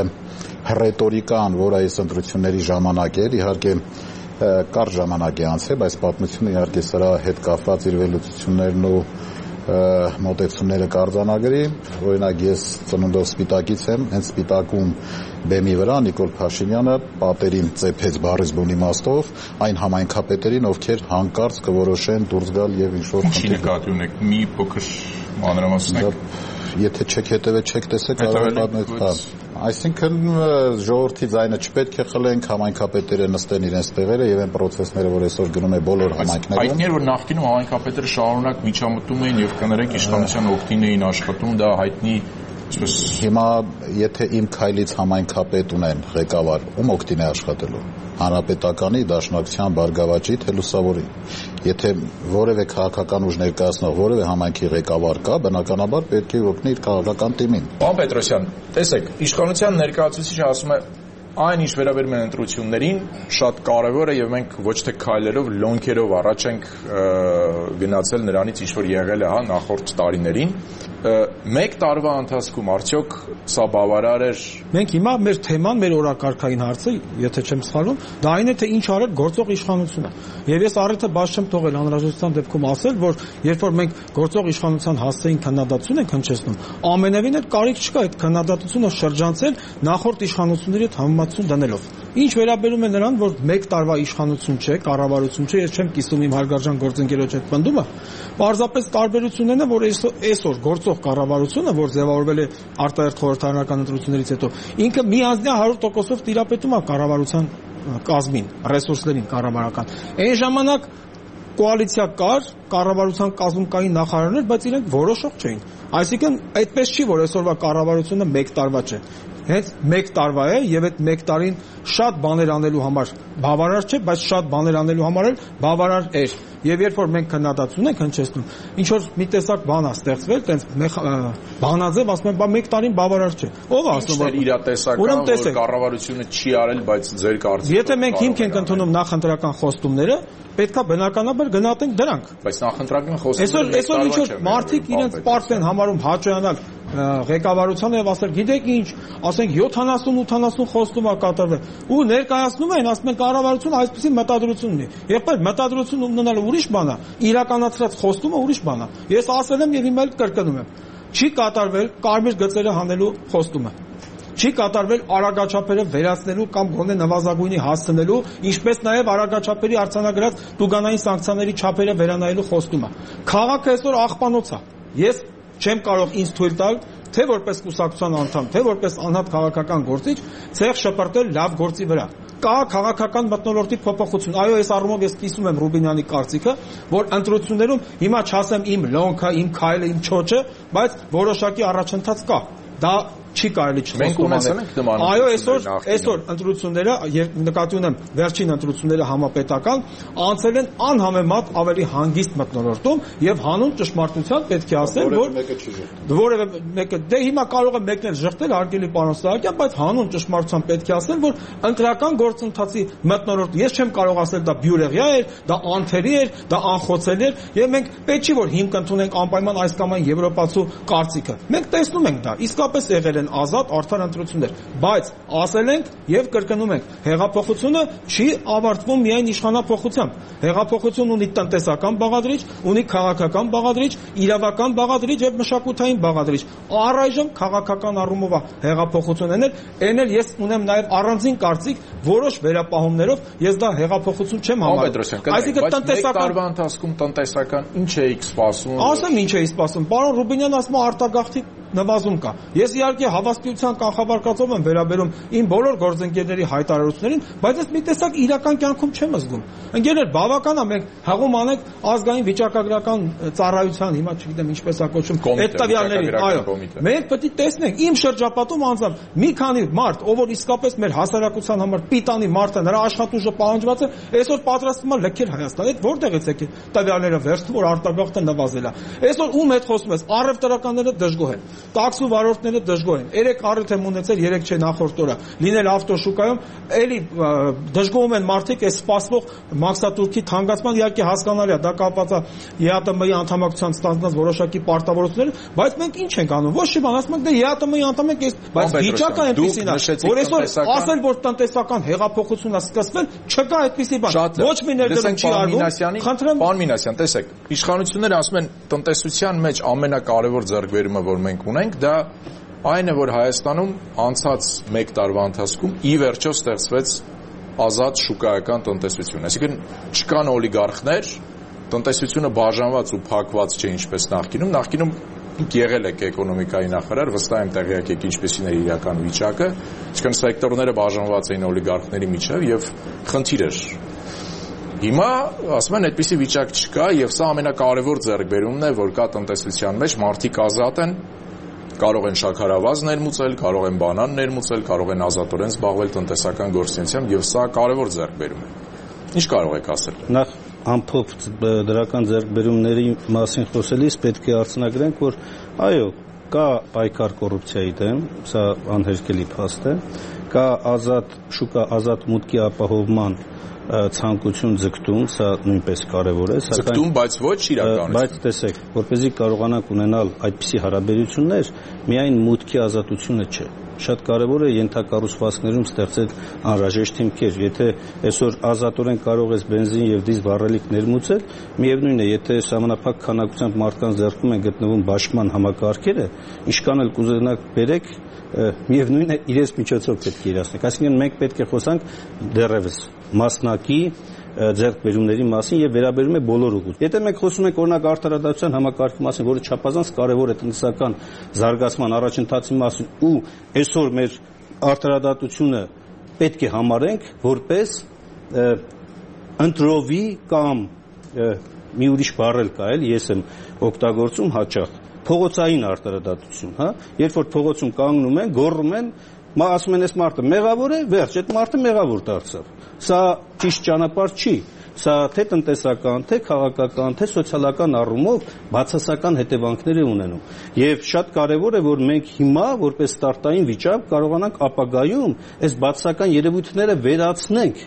ռետորիկան, որ այս ընտրությունների ժամանակ էր, իհարկե կար ժամանակ է անցել, բայց պատմությունը իհարկե սրա հետ կապված իր վերլուծություններն ու մոտեցումները կարձանագրի։ Օրինակ ես ծնունդով սպիտակից եմ, հենց սպիտակում բեմի վրա Նիկոլ Փաշինյանը պատերին ծեփեց բառից բուն իմաստով այն համայնքապետերին, ովքեր հանկարծ կորոշեն դուրս գալ եւ ինչ-որ Ինչի նկատի ունեք, մի փոքր մանրամասնեք։ Եթե չեք հետևել, չեք տեսել, կարող է Այսինքն ժողովրդի ձայնը չպետք է խլենք, համայնքապետերը նստեն իրենց տեղերը եւ այն process-ները, որ այսօր գնում է բոլոր համայնքներում։ Հայտնի է, որ նախկինում համայնքապետերը շարունակ միջամտում էին եւ կներեք իշխանության օգտին էին աշխատում, դա հայտնի Հիմա եթե իմ քայլից համայնքապետ ունեն ղեկավար, ում օգտին է աշխատելու։ Հանրապետականի, Դաշնակցության, Բարգավաճի, թե լուսավորի։ Եթե որևէ քաղաքական ուժ ներկայացնող որևէ համայնքի ղեկավար կա, բնականաբար պետք է օգնի իր քաղաքական թիմին։ Պարոն Պետրոսյան, տեսեք, իշխանության ներկայացուցիչը ասում է այն ինչ վերաբերում է ընտրություններին, շատ կարևոր է եւ մենք ոչ թե քայլերով, լոնքերով առաջ ենք գնացել նրանից, ինչ որ եղել է, հա, նախորդ տարիներին։ Մեկ տարվա ընթացքում արդյոք սա բավարար էր։ Մենք հիմա մեր թեման, մեր օրակարգային հարցը, եթե չեմ սխալվում, դա այն է, թե ինչ արել գործող իշխանությունը։ Եվ ես առիթը բաց չեմ թողել անհրաժեշտության դեպքում ասել, որ երբ որ մենք գործող իշխանության հասցեին քննադատություն ենք հնչեցնում, ամենևին էլ կարիք չկա այդ քննադատությունը շրջանցել նախորդ իշխանությունների հետ համեմատություն դնելով։ Ինչ վերաբերում է նրան, որ մեկ տարվա իշխանություն չէ, կառավարություն չէ, ես չեմ կիսում իմ հարգարժան գործընկերոջ այդ պնդումը, պարզապես տարբերությունն է, որ այսօր գործող կառավարությունը, որ ձևավորվել է արտահերթ խորհրդարանական ընտրություններից հետո, ինքը միանձնյա հարյուր տոկոսով տիրապետում է կառավարության կազմին, ռեսուրսներին կառավարական։ Այն ժամանակ կոալիցիա կար, կառավարության կազմում կային նախարարներ, բայց իրենք որոշող չէին։ Այսինքն այդպես չի, որ այսօրվա կառավարությունը մեկ տարվա չէ։ Հենց մեկ տարվա է եւ այդ մեկ տարին շատ բաներ անելու համար բավարար չէ, բայց շատ բաներ անելու համար էլ բավարար էր։ Եվ երբ որ մենք քննադատություն ենք հնչեցնում, ինչ որ մի տեսակ բան է ստեղծվել, տենց բանաձև ասում են, բա մեկ տարին բավարար չէ։ Ո՞վ է ասում, որ իրատեսական որ կառավարությունը չի արել, բայց ձեր կարծիքով։ Եթե մենք հիմք ենք ընդունում նախընտրական խոստումները, պետքա բնականաբար գնահատենք դրանք։ Բայց նախընտրական խոստումները այսօր այսօր ինչ որ մարդիկ իրենց պարտ են համարում հաճոյանալ ղեկավարությանը եւ ասել, գիտեք ինչ, ասենք յոթանասուն ութանասուն խոստում է կատարվել։ Ու ներկայացնում են, ասում են կառավարությունը այսպեսի մտադրություն ունի։ Եղբայր մտադրություն ունենալը ուրիշ բան է, իրականացրած խոստումը ուրիշ բան է։ Ես ասել եմ եւ հիմա էլ կրկնում եմ։ Չի կատարվել կարմիր գծերը հանելու խոստումը։ Չի կատարվել արագաչափերը վերացնելու կամ գոնե նվազագույնի հասցնելու, ինչպես նաև արագաչափերի արձանագրած տուգանային սանկցիաների չափերը վերանայելու խոստումը։ Քաղաքը այսօր աղբանոց է։ Ես չեմ կարող ինձ թույլ տալ, թե որպես կուսակցության անդամ, թե որպես անհատ քաղաքական գործիչ, ցեղ շպրտել լավ գործի վրա։ Կա քաղաքական մթնոլորտի փոփոխություն։ Այո, այս առումով ես կիսում եմ Ռուբինյանի կարծիքը, որ ընտրություններում հիմա չասեմ իմ լոնքը, իմ քայլը, իմ չոճը, բայց որոշակի առաջընթաց կա։ Դա չի կարելի չխոսել։ Այո, այսօր այսօր ընտրությունները, նկատի ունեմ վերջին ընտրությունները համապետական, անցել են անհամեմատ ավելի հանգիստ մթնոլորտում եւ հանուն ճշմարտության պետք է ասել, որ որևէ մեկը դե հիմա կարող է մեկն էլ ժխտել հարգելի պարոն Սահակյան, բայց հանուն ճշմարտության պետք է ասել, որ ընտրական գործընթացի մթնոլորտը ես չեմ կարող ասել դա բյուրեղյա էր, դա անթերի էր, դա անխոցելի էր եւ մենք պետք չի որ հիմք ընդունենք անպայման այս կամ այն եվրոպացու կարծիքը։ Մենք տեսնում ենք դա, իսկապես եղել են ազատ արդար ընտրություններ, բայց ասել ենք եւ կրկնում ենք, հեղափոխությունը չի ավարտվում միայն իշխանափոխությամբ։ Հեղափոխություն ունի տնտեսական բաղադրիչ, ունի քաղաքական բաղադրիչ, իրավական բաղադրիչ եւ մշակութային բաղադրիչ։ Առայժմ քաղաքական առումով հեղափոխություն են, այն էլ ես ունեմ նաեւ առանձին կարծիք, որոշ վերապահումներով ես դա հեղափոխություն չեմ համարում։ Այսինքն տնտեսական տարվա ընթացքում տնտեսական ինչ էիք սպասում։ Ասեմ ինչ էի սպասում։ Պարոն Ռուբինյանը ասում է արտագաղթի նվազում կա։ Ես իհարկե հավաստիության կանխավարկածով եմ վերաբերում իմ բոլոր գործընկերների հայտարարություններին, բայց ես մի տեսակ իրական կյանքում չեմ զգում։ Ընկերներ, բավական է մենք հաղում անենք ազգային վիճակագրական ծառայության, հիմա չգիտեմ ինչպես է կոչում, այդ տվյալներին, այո։ Մենք պետք է տեսնենք իմ շրջապատում անձամբ մի քանի մարդ, ով որ իսկապես մեր հասարակության համար պիտանի մարդ է, նրա աշխատուժը պահանջված է, այսօր պատրաստվում է լքել Հայաստան։ Այդ որտեղից է տվյալները վերցնում, որ արտագաղթը նվազել է։ Այսօր ում հետ խոսում ես, առևտրականները դժգոհ են։ Տաքսու վարորդները դժգոհ են։ Երեք առիթ եմ ունեցել, երեք չէ նախորդ օրը, լինել ավտոշուկայում, էլի դժգոհում են մարդիկ այս սպասվող մաքսատուրքի թանկացման, իհարկե հասկանալի է, դա կապված է ԵԱՏՄ-ի անդամակցության ստանձնած որոշակի պարտավորություններ, բայց մենք ինչ ենք անում։ Ոչ մի բան, ասում ենք դե ԵԱՏՄ-ի անդամ ենք, բայց վիճակը այնպեսին է, որ այսօր ասել, որ տնտեսական հեղափոխություն է սկսվել, չկա այդպիսի բան։ Ոչ մի ներդրում չի արվում։ Խնդրեմ, պարոն Մինասյան, տեսեք, իշխանությունները ասում են տնտեսության մեջ ամենակարևոր ձեռքբերումը, որ մենք ունենք, դա այն է, որ Հայաստանում անցած մեկ տարվա ընթացքում ի վերջո ստեղծվեց ազատ շուկայական տնտեսություն։ Այսինքն չկան օլիգարխներ, տնտեսությունը բաժանված ու փակված չէ ինչպես նախկինում։ Նախկինում դուք եղել եք էկոնոմիկայի նախարար, վստահ եմ տեղյակ եք ինչպեսին է իրական վիճակը, այսինքն սեկտորները բաժանված էին օլիգարխների միջև եւ խնդիր էր։ Հիմա ասում են այդպիսի վիճակ չկա եւ սա ամենակարևոր ձեռքբերումն է, որ կա տնտեսության մեջ, մարդիկ ազատ են, կարող են շաքարավազ ներմուծել, կարող են բանան ներմուծել, կարող են ազատորեն զբաղվել տնտեսական գործունեությամբ եւ սա կարևոր ձեռքբերում է։ Ինչ կարող եք ասել։ Նախ ամփոփ դրական ձեռքբերումների մասին խոսելիս պետք է արձանագրենք, որ այո, կա պայքար կոռուպցիայի դեմ, սա անհերքելի փաստ է, կա ազատ շուկա, ազատ մուտքի ապահովման ցանկություն ձգտում, սա նույնպես կարևոր է, սակայն ձգտում, բայց ոչ իրականություն։ Բայց տեսեք, որպեսզի կարողանանք ունենալ այդպիսի հարաբերություններ, միայն մուտքի ազատությունը չէ։ Շատ կարևոր է ենթակառուցվածքներում ստեղծել անհրաժեշտ հիմքեր։ Եթե այսօր ազատորեն կարող ես բենզին եւ դիզել վառելիք ներմուծել, միևնույն է, եթե սահմանափակ քանակությամբ մարդկանց ձեռքում են գտնվում բաշխման համակարգերը, ինչքան էլ կուզենաք բերեք, միևնույն է իրենց միջոցով պետք է իրացնենք։ Այսինքն մենք պետք է խոսանք դեռևս մասնակի ձեռքբերումների մասին եւ վերաբերում է բոլոր ուղղությամբ։ Եթե մենք խոսում ենք օրինակ արտարադատության համակարգի մասին, որը չափազանց կարևոր է տնտեսական զարգացման առաջընթացի մասին, ու այսօր մեր արտարադատությունը պետք է համարենք որպես ընտրովի կամ մի ուրիշ բառ էլ կա, էլի ես եմ օգտագործում հաճախ, փողոցային արտարադատություն, հա, երբ որ փողոցում կանգնում են, գոռում են, ասում են, այս մարդը մեղավոր է, վերջ, այդ մարդը մեղավոր դարձավ։ Սա ճիշտ ճանապարհ չի։ Սա թե տնտեսական, թե քաղաքական, թե սոցիալական առումով բացասական հետևանքներ է ունենում։ Եվ շատ կարևոր է, որ մենք հիմա, որպես ստարտային վիճակ, կարողանանք ապագայում այս բացասական երևույթները վերացնենք։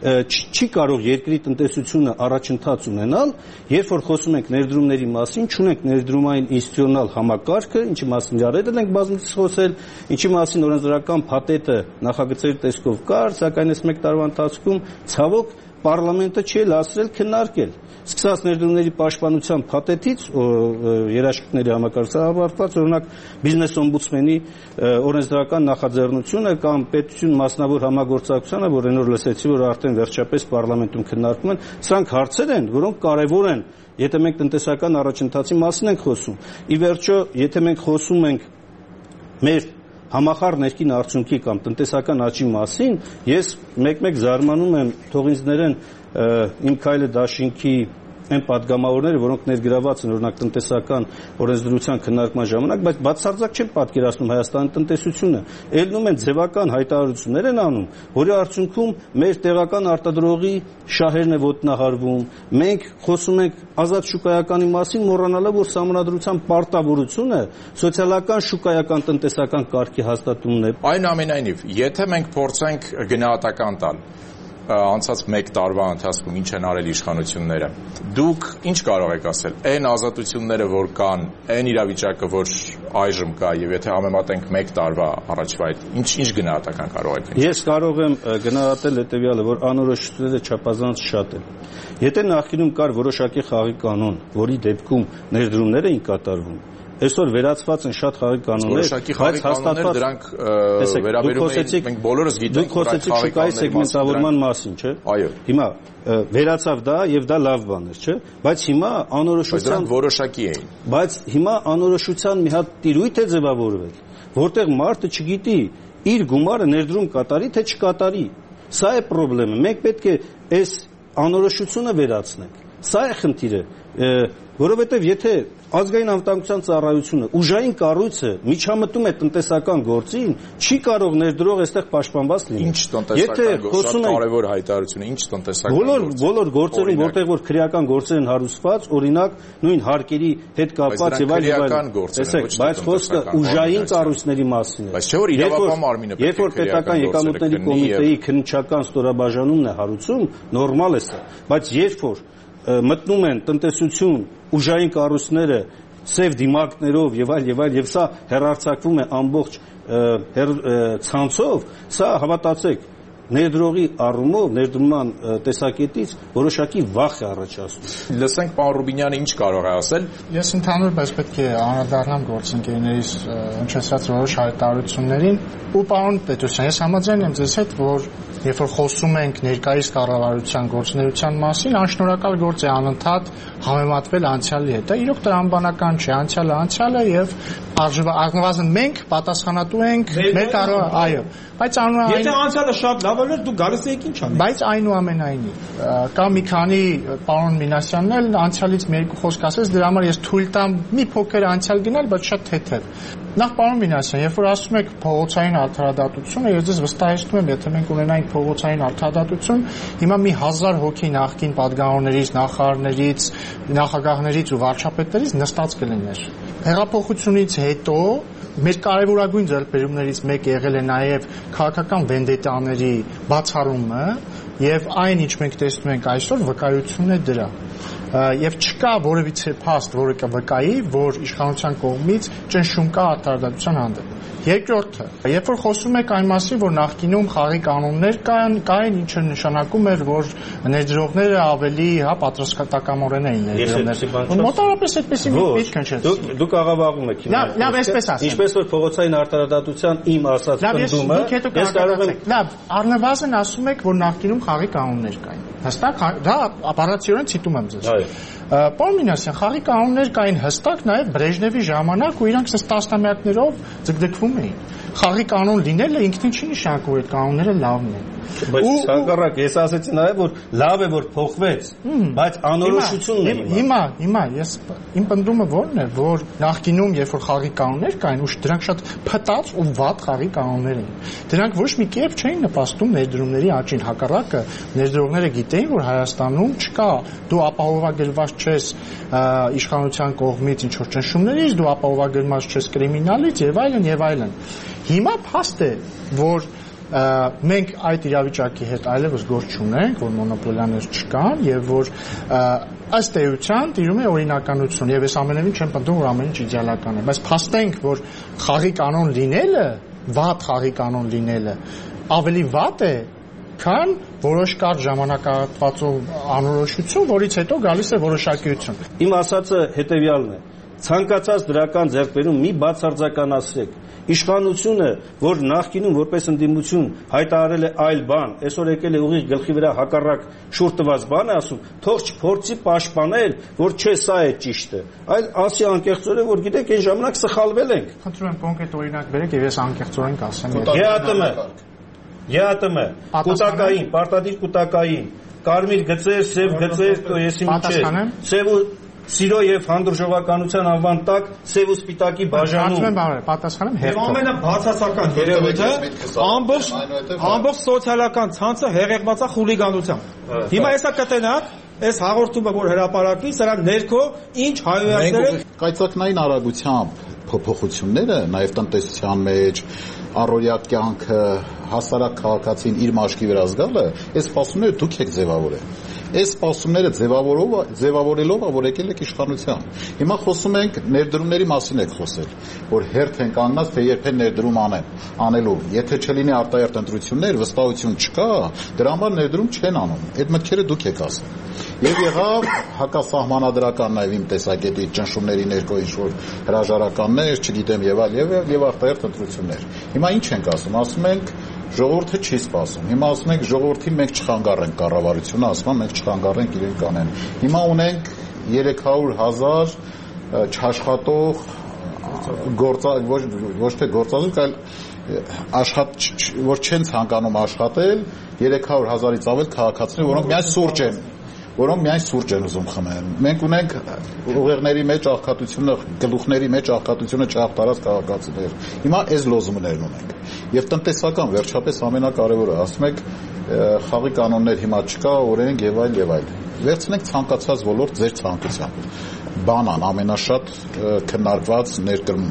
Չի կարող երկրի տնտեսությունը առաջընթաց ունենալ, երբ որ խոսում ենք ներդրումների մասին, չունենք ներդրումային ինստիտուցիոնալ համակարգը, ինչի մասին իրարել ենք բազմիցս խոսել, ինչի մասին օրենսդրական փաթեթը նախագծերի տեսքով կար, սակայն այս մեկ տարվա ընթացքում ցավոք Պարլամենտը չի լացրել քննարկել։ Սկսած ներդրումների պաշտպանության փաթեթից երաշխիքների համակարգավարված, օրինակ բիզնես օմբուդսմենի օրենսդրական նախաձեռնությունը կամ պետություն մասնավոր համագործակցությունը, որ այնօր լսեցի, որ արդեն վերջապես պարլամենտում քննարկվում են, սրանք հարցեր են, որոնք կարևոր են, եթե մենք տնտեսական առաջընթացի մասին ենք խոսում։ Ի վերջո, եթե մենք խոսում ենք մեր համախառն ներքին արդյունքի կամ տնտեսական աճի մասին, ես մեկ-մեկ զարմանում եմ, թող ինձ ներեն իմ քայլը դաշինքի այն պատգամավորները, որոնք ներգրաված են օրինակ տնտեսական օրենսդրության քննարկման ժամանակ, բայց բացարձակ չեն պատկերացնում Հայաստանի տնտեսությունը, ելնում են ձևական հայտարարություններ են անում, որի արդյունքում մեր տեղական արտադրողի շահերն է ոտնահարվում, մենք խոսում ենք ազատ շուկայականի մասին, մոռանալով, որ սահմանադրության պարտավորությունը սոցիալական շուկայական տնտեսական կարգի հաստատումն է։ Այնուամենայնիվ, եթե մենք փորձենք գնահատական տալ անցած մեկ տարվա ընթացքում ինչ են արել իշխանությունները, դուք ինչ կարող եք ասել, այն ազատությունները, որ կան, այն իրավիճակը, որ այժմ կա, եւ եթե համեմատենք մեկ տարվա առաջվա հետ, ինչ ինչ գնահատական կարող եք։ Ես կարող եմ գնահատել հետեւյալը, որ անորոշությունները չափազանց շատ են։ Եթե նախկինում կար որոշակի խաղի կանոն, որի դեպքում ներդրումներ էին կատարվում, այսօր վերացված են շատ խաղի կանոններ, բայց հաստատված դրանք վերաբերում են, մենք բոլորս գիտենք, դուք խոսեցիք շուկայի սեգմենտավորման մասին, չէ՞։ Այո։ Հիմա վերացավ դա եւ դա լավ բան էր, չէ՞։ Բայց հիմա անորոշության որոշակի էին։ Բայց հիմա անորոշության մի հատ տիրույթ է ձևավորվել, որտեղ մարդը չգիտի իր գումարը ներդրում կատարի թե չկատարի։ Սա է խնդրեմը։ Մենք պետք է այս անորոշությունը վերացնենք։ Սա է խնդիրը, որովհետեւ եթե ազգային անվտանգության ծառայությունը ուժային կառույցը միջամտում է տնտեսական գործին, չի կարող ներդրող այստեղ պաշտպանված լինել։ Ինչ տնտեսական գործ, շատ կարևոր հայտարարություն է, ինչ տնտեսական գործ։ Բոլոր բոլոր գործերում, որտեղ որ քրեական գործեր են հարուսված, օրինակ նույն հարկերի հետ կապված եւ այլ եւ այլ։ Բայց խոսքը ուժային կառույցների մասին է։ Բայց չէ՞ որ իրավապահ մարմինը երբ որ պետական եկամուտների կոմիտեի քննչական ստորաբաժանումն է հարուցում, նորմալ է սա։ Բայց երբ որ մտնում են տնտեսություն, ուժային կառույցները սև դիմակներով եւ այլ եւ այլ եւ սա հերարցակվում է ամբողջ ցանցով, սա հավատացեք ներդրողի առումով, ներդրման տեսակետից որոշակի վախ է առաջացնում։ Լսենք պարոն Ռուբինյանը ինչ կարող է ասել։ Ես ընդհանրապես պետք է անդրադառնամ գործընկերներիս հնչեցրած որոշ հայտարարություններին ու պարոն Պետրոսյան, ես համաձայն եմ ձեզ հետ, որ երբ որ խոսում ենք ներկայիս կառավարության գործունեության մասին, անշնորհակալ գործ է անընդհատ համեմատվել անցյալի հետ։ Դա իրոք տրամաբանական չէ, անցյալը անցյալ է եւ առնվազն մենք պատասխանատու ենք մեր կառավարության, այո, բայց անունային Եթե անցյալը շատ լավ էր, դու գալիս եք ինչ անի։ Բայց այնուամենայնիվ կա մի քանի պարոն Մինասյանն էլ անցյալից մի երկու խոսք ասեց, դրա համար ես թույլ տամ մի փոքր անցյալ գնալ, բայց շատ թեթև։ Նախ պարոն Մինասյան, երբ որ ասում եք փողոցային արդարադատությունը, ես ձեզ վստահեցնում եմ, եթե մենք ունենայինք փողոցային արդարադատություն, հիմա մի հազար հոգի նախկին падգամավորներից, նախարարներից, նախագահներից ու վարչապետներից նստած կլիներ։ Հեղափոխությունից հետո մեր կարևորագույն ձեռքբերումներից մեկը եղել է նաև քաղաքական վենդետաների բացառումը եւ այն, ինչ մենք տեսնում ենք այսօր, վկայությունն է դրա։ Եվ չկա որևիցե փաստ, որը կվկայի, որ իշխանության կողմից ճնշում կա արդարադատության հանդեպ։ Երկրորդը, երբ որ խոսում եք այն մասին, որ նախկինում խաղի կանոններ կան, կային, ինչը նշանակում էր, որ ներդրողները ավելի, հա, պատրաստակամորեն էին ներդրողներ։ Մոտավորապես այդպեսի մի միտք հնչեց։ Դուք աղավաղում եք հիմա։ Լավ, այսպես ասեմ։ Ինչպես որ փողոցային արդարադատության իմ ասած ընդդումը, ես կարող եմ։ Լավ, առնվազն ասում եք, որ նախկինում խաղի կանոններ կային։ Հստակ դա ապարացիորեն ցիտում եմ ձեզ։ Պարոն Մինասյան, խաղի կանոններ կային հստակ նաև Բրեժնևի ժամանակ ու իրանք ասես տասնամյակներով ձգձգվում էին։ Խաղի կանոն լինելը ինքնին չի նշանակում, որ այդ կանոնները լավն են։ Բայց հակառակ ես ասեցի նաև որ լավ է որ փոխվեց, բայց անորոշությունն է։ Հիմա, հիմա ես իմ պնդումը ո՞րն է, որ նախկինում երբ որ խաղի կանոններ կային, ու դրանք շատ փտած ու վատ խաղի կանոններ էին։ Դրանք ոչ մի կերպ չէին նպաստում ներդրումների աճին, հակառակը ներդրողները գիտեին, որ Հայաստանում չկա, դու ապահովագրված չես իշխանության կողմից ինչ որ ճնշումներից, դու ապահովագրված չես կրիմինալից եւ այլն եւ այլն։ Հիմա փաստ է, որ մենք այդ իրավիճակի հետ այլևս գործ չունենք, որ մոնոպոլիաներ չկան եւ որ ըստ էության տիրում է օրինականություն եւ ես ամենևին չեմ պնդում, որ ամեն ինչ իդեալական է, բայց փաստենք, որ խաղի կանոն լինելը, վատ խաղի կանոն լինելը ավելի վատ է, քան որոշ կարճ ժամանակահատվածով անորոշություն, որից հետո գալիս է որոշակիություն։ Իմ ասածը հետեւյալն է. ցանկացած դրական ձեռքբերում մի բացարձականացրեք։ Իշխանությունը, որ նախկինում որպես ընդդիմություն հայտարարել է այլ բան, այսօր եկել է ուղիղ գլխի վրա հակառակ շուռ տված բան է ասում, թող չփորձի պաշտպանել, որ չէ, սա է ճիշտը, այլ ասի անկեղծորեն, որ գիտեք, այն ժամանակ սխալվել ենք։ Խնդրում եմ կոնկրետ օրինակ բերեք եւ ես անկեղծորեն կասեմ։ ԵԱՏՄ, կուտակային, պարտադիր կուտակային, կարմիր գծեր, սև գծեր, եսի միջեր, սև ու Սիրո եւ հանդուրժողականության անվան տակ սև ու սպիտակի բաժանում։ Պատասխանեմ եւ ամենաբացասական երևույթը ամբողջ ամբողջ սոցիալական ցանցը հեղեղված է խուլիգանությամբ։ Հիմա հեսա կտենակ այս հաղորդումը որ հրապարակվի, սրա ներքո ինչ հայոյանները կայծակնային արագությամբ փոփոխությունները նաեւ տնտեսության մեջ առօրյա կյանքը հասարակ քաղաքացին իր մաշկի վրա զգալը, այս սպասումները դուք եք ձևավորել։ Այս սպասումները ձևավորով ձևավորելով որ եկել եք իշխանության։ Հիմա խոսում ենք ներդրումների մասին եք խոսել, որ հերթ են կանգնած թե երբեք ներդրում անեն, անելու։ Եթե չլինի արտահերթ ընտրություններ, վստահություն չկա, դրա համար ներդրում չեն անում։ Այդ մտքերը դուք եք ասել։ Եվ եղավ հակասահմանադրական նաև իմ տեսակետի ճնշումների ներքո ինչ-որ հրաժարականներ, չգիտեմ եւ այլ եւ եւ արտահերթ ընտրություններ։ Հիմա ինչ ենք ասում, ասում ենք ժողովուրդը չի սպասում։ Հիմա ասում ենք ժողովրդին մենք չխանգարենք կառավարությունը, ասում են մենք չխանգարենք իրենք կանեն։ Հիմա ունենք երեք հարյուր հազար չաշխատող գործա ոչ ոչ թե գործազուրկ, այլ աշխատող, որ չեն ցանկանում աշխատել, երեք հարյուր հազարից ավել քաղաքացիներ, որոնք միայն սուրճ են որոնք միայն սուրճ են ուզում խմեն։ Մենք ունենք ուղեղների մեջ աղքատությունը, գլուխների մեջ աղքատությունը չհաղթարած քաղաքացիներ։ Հիմա այս լոզումներն ունենք։ Եվ տնտեսական վերջապես ամենակարևորը, ասում եք խաղի կանոններ հիմա չկա, օրենք եւ այլ եւ այլ։ Վերցնենք ցանկացած ոլորտ ձեր ցանկությամբ։ Բանան ամենաշատ քննարկված ներկրում,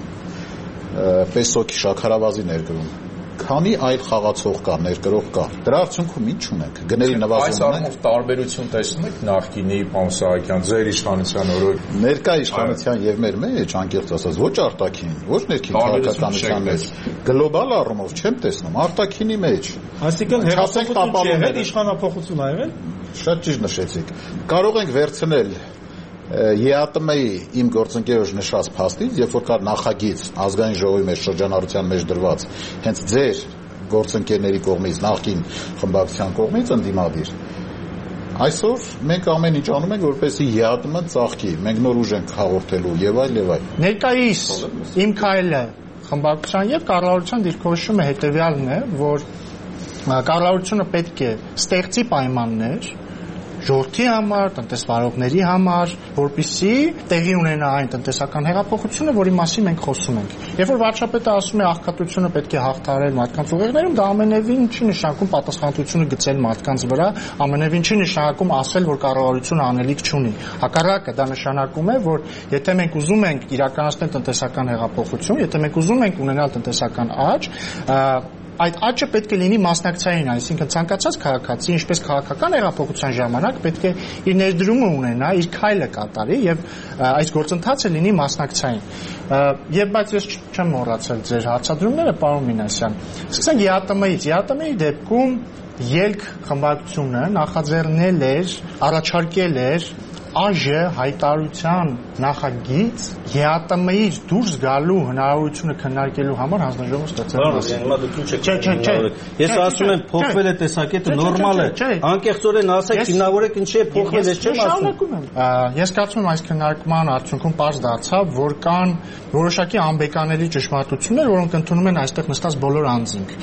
պեսոկի շաքարավազի ներկրում։ Քանի այլ խաղացող կա, ներկրող կա։ Դրա արդյունքում ինչ ունենք։ Գների նվազում ունենք։ Այս առումով տարբերություն տեսնում եք նախկինի պարոն Սահակյան ձեր իշխանության օրոք։ Ներկա իշխանության եւ մեր մեջ, անկեղծ ասած, ոչ արտաքին, ոչ ներքին քաղաքականության մեջ, գլոբալ առումով չեմ տեսնում, արտաքինի մեջ։ Այսինքն հեղափոխություն չի եղել, իշխանապողություն ա եղել։ Շատ ճիշտ նշեցիք։ Կարող ենք վերցնել ԵԱՏՄ-ի իմ գործընկերոջ նշած փաստից, երբ որ կար նախագիծ ազգային ժողովի մեջ շրջանառության մեջ դրված, հենց ձեր գործընկերների կողմից, նախկին խմբակցության կողմից ընդդիմադիր։ Այսօր մենք ամեն ինչ անում ենք, որպեսզի ԵԱՏՄ-ը ծաղկի, մենք նոր ուժ ենք հաղորդելու եւ այլ եւ այլ։ Ներկայիս իմ քայլը խմբակցության եւ կառավարության դիրքորոշումը հետեւյալն է, որ կառավարությունը պետք է ստեղծի պայմաններ ժողովրդի համար, տնտեսվարողների համար, որպեսզի տեղի ունենա այն տնտեսական հեղափոխությունը, որի մասին մենք խոսում ենք։ Երբ որ վարչապետը ասում է աղքատությունը պետք է հաղթահարել մարդկանց ուղեղներում, դա ամենևին չի նշանակում պատասխանատվությունը գցել մարդկանց վրա, ամենևին չի նշանակում ասել, որ կառավարությունը անելիք չունի։ Հակառակը, դա նշանակում է, որ եթե մենք ուզում ենք իրականացնել տնտեսական հեղափոխություն, եթե մենք ուզում ենք ունենալ տնտեսական աճ, այդ աճը պետք է լինի մասնակցային, այսինքն ցանկացած քաղաքացի, ինչպես քաղաքական հեղափոխության ժամանակ պետք է իր ներդրումը ունենա, իր քայլը կատարի եւ այս գործընթացը լինի մասնակցային։ Եվ բայց ես չեմ մոռացել ձեր հարցադրումները, պարոն Մինասյան։ Սկսենք ԵԱՏՄ-ից։ ԵԱՏՄ-ի դեպքում ելք խմբակցությունը նախաձեռնել էր, առաջարկել էր ԱԺ հայտարարության նախագիծ ԵԱՏՄ-ից դուրս գալու հնարավորությունը քննարկելու համար հանձնաժողով ստացել։ Ես ասում եմ փոխվել է տեսակետը նորմալ է։ Անկեղծորեն ասեք հիմնավորեք ինչի է փոխվել, ես չեմ ասում։ Ես կարծում եմ այս քննարկման արդյունքում պարզ դարձավ, որ կան որոշակի անբեկանելի ճշմարտություններ, որոնք ընդունում են այստեղ նստած բոլոր անձինք։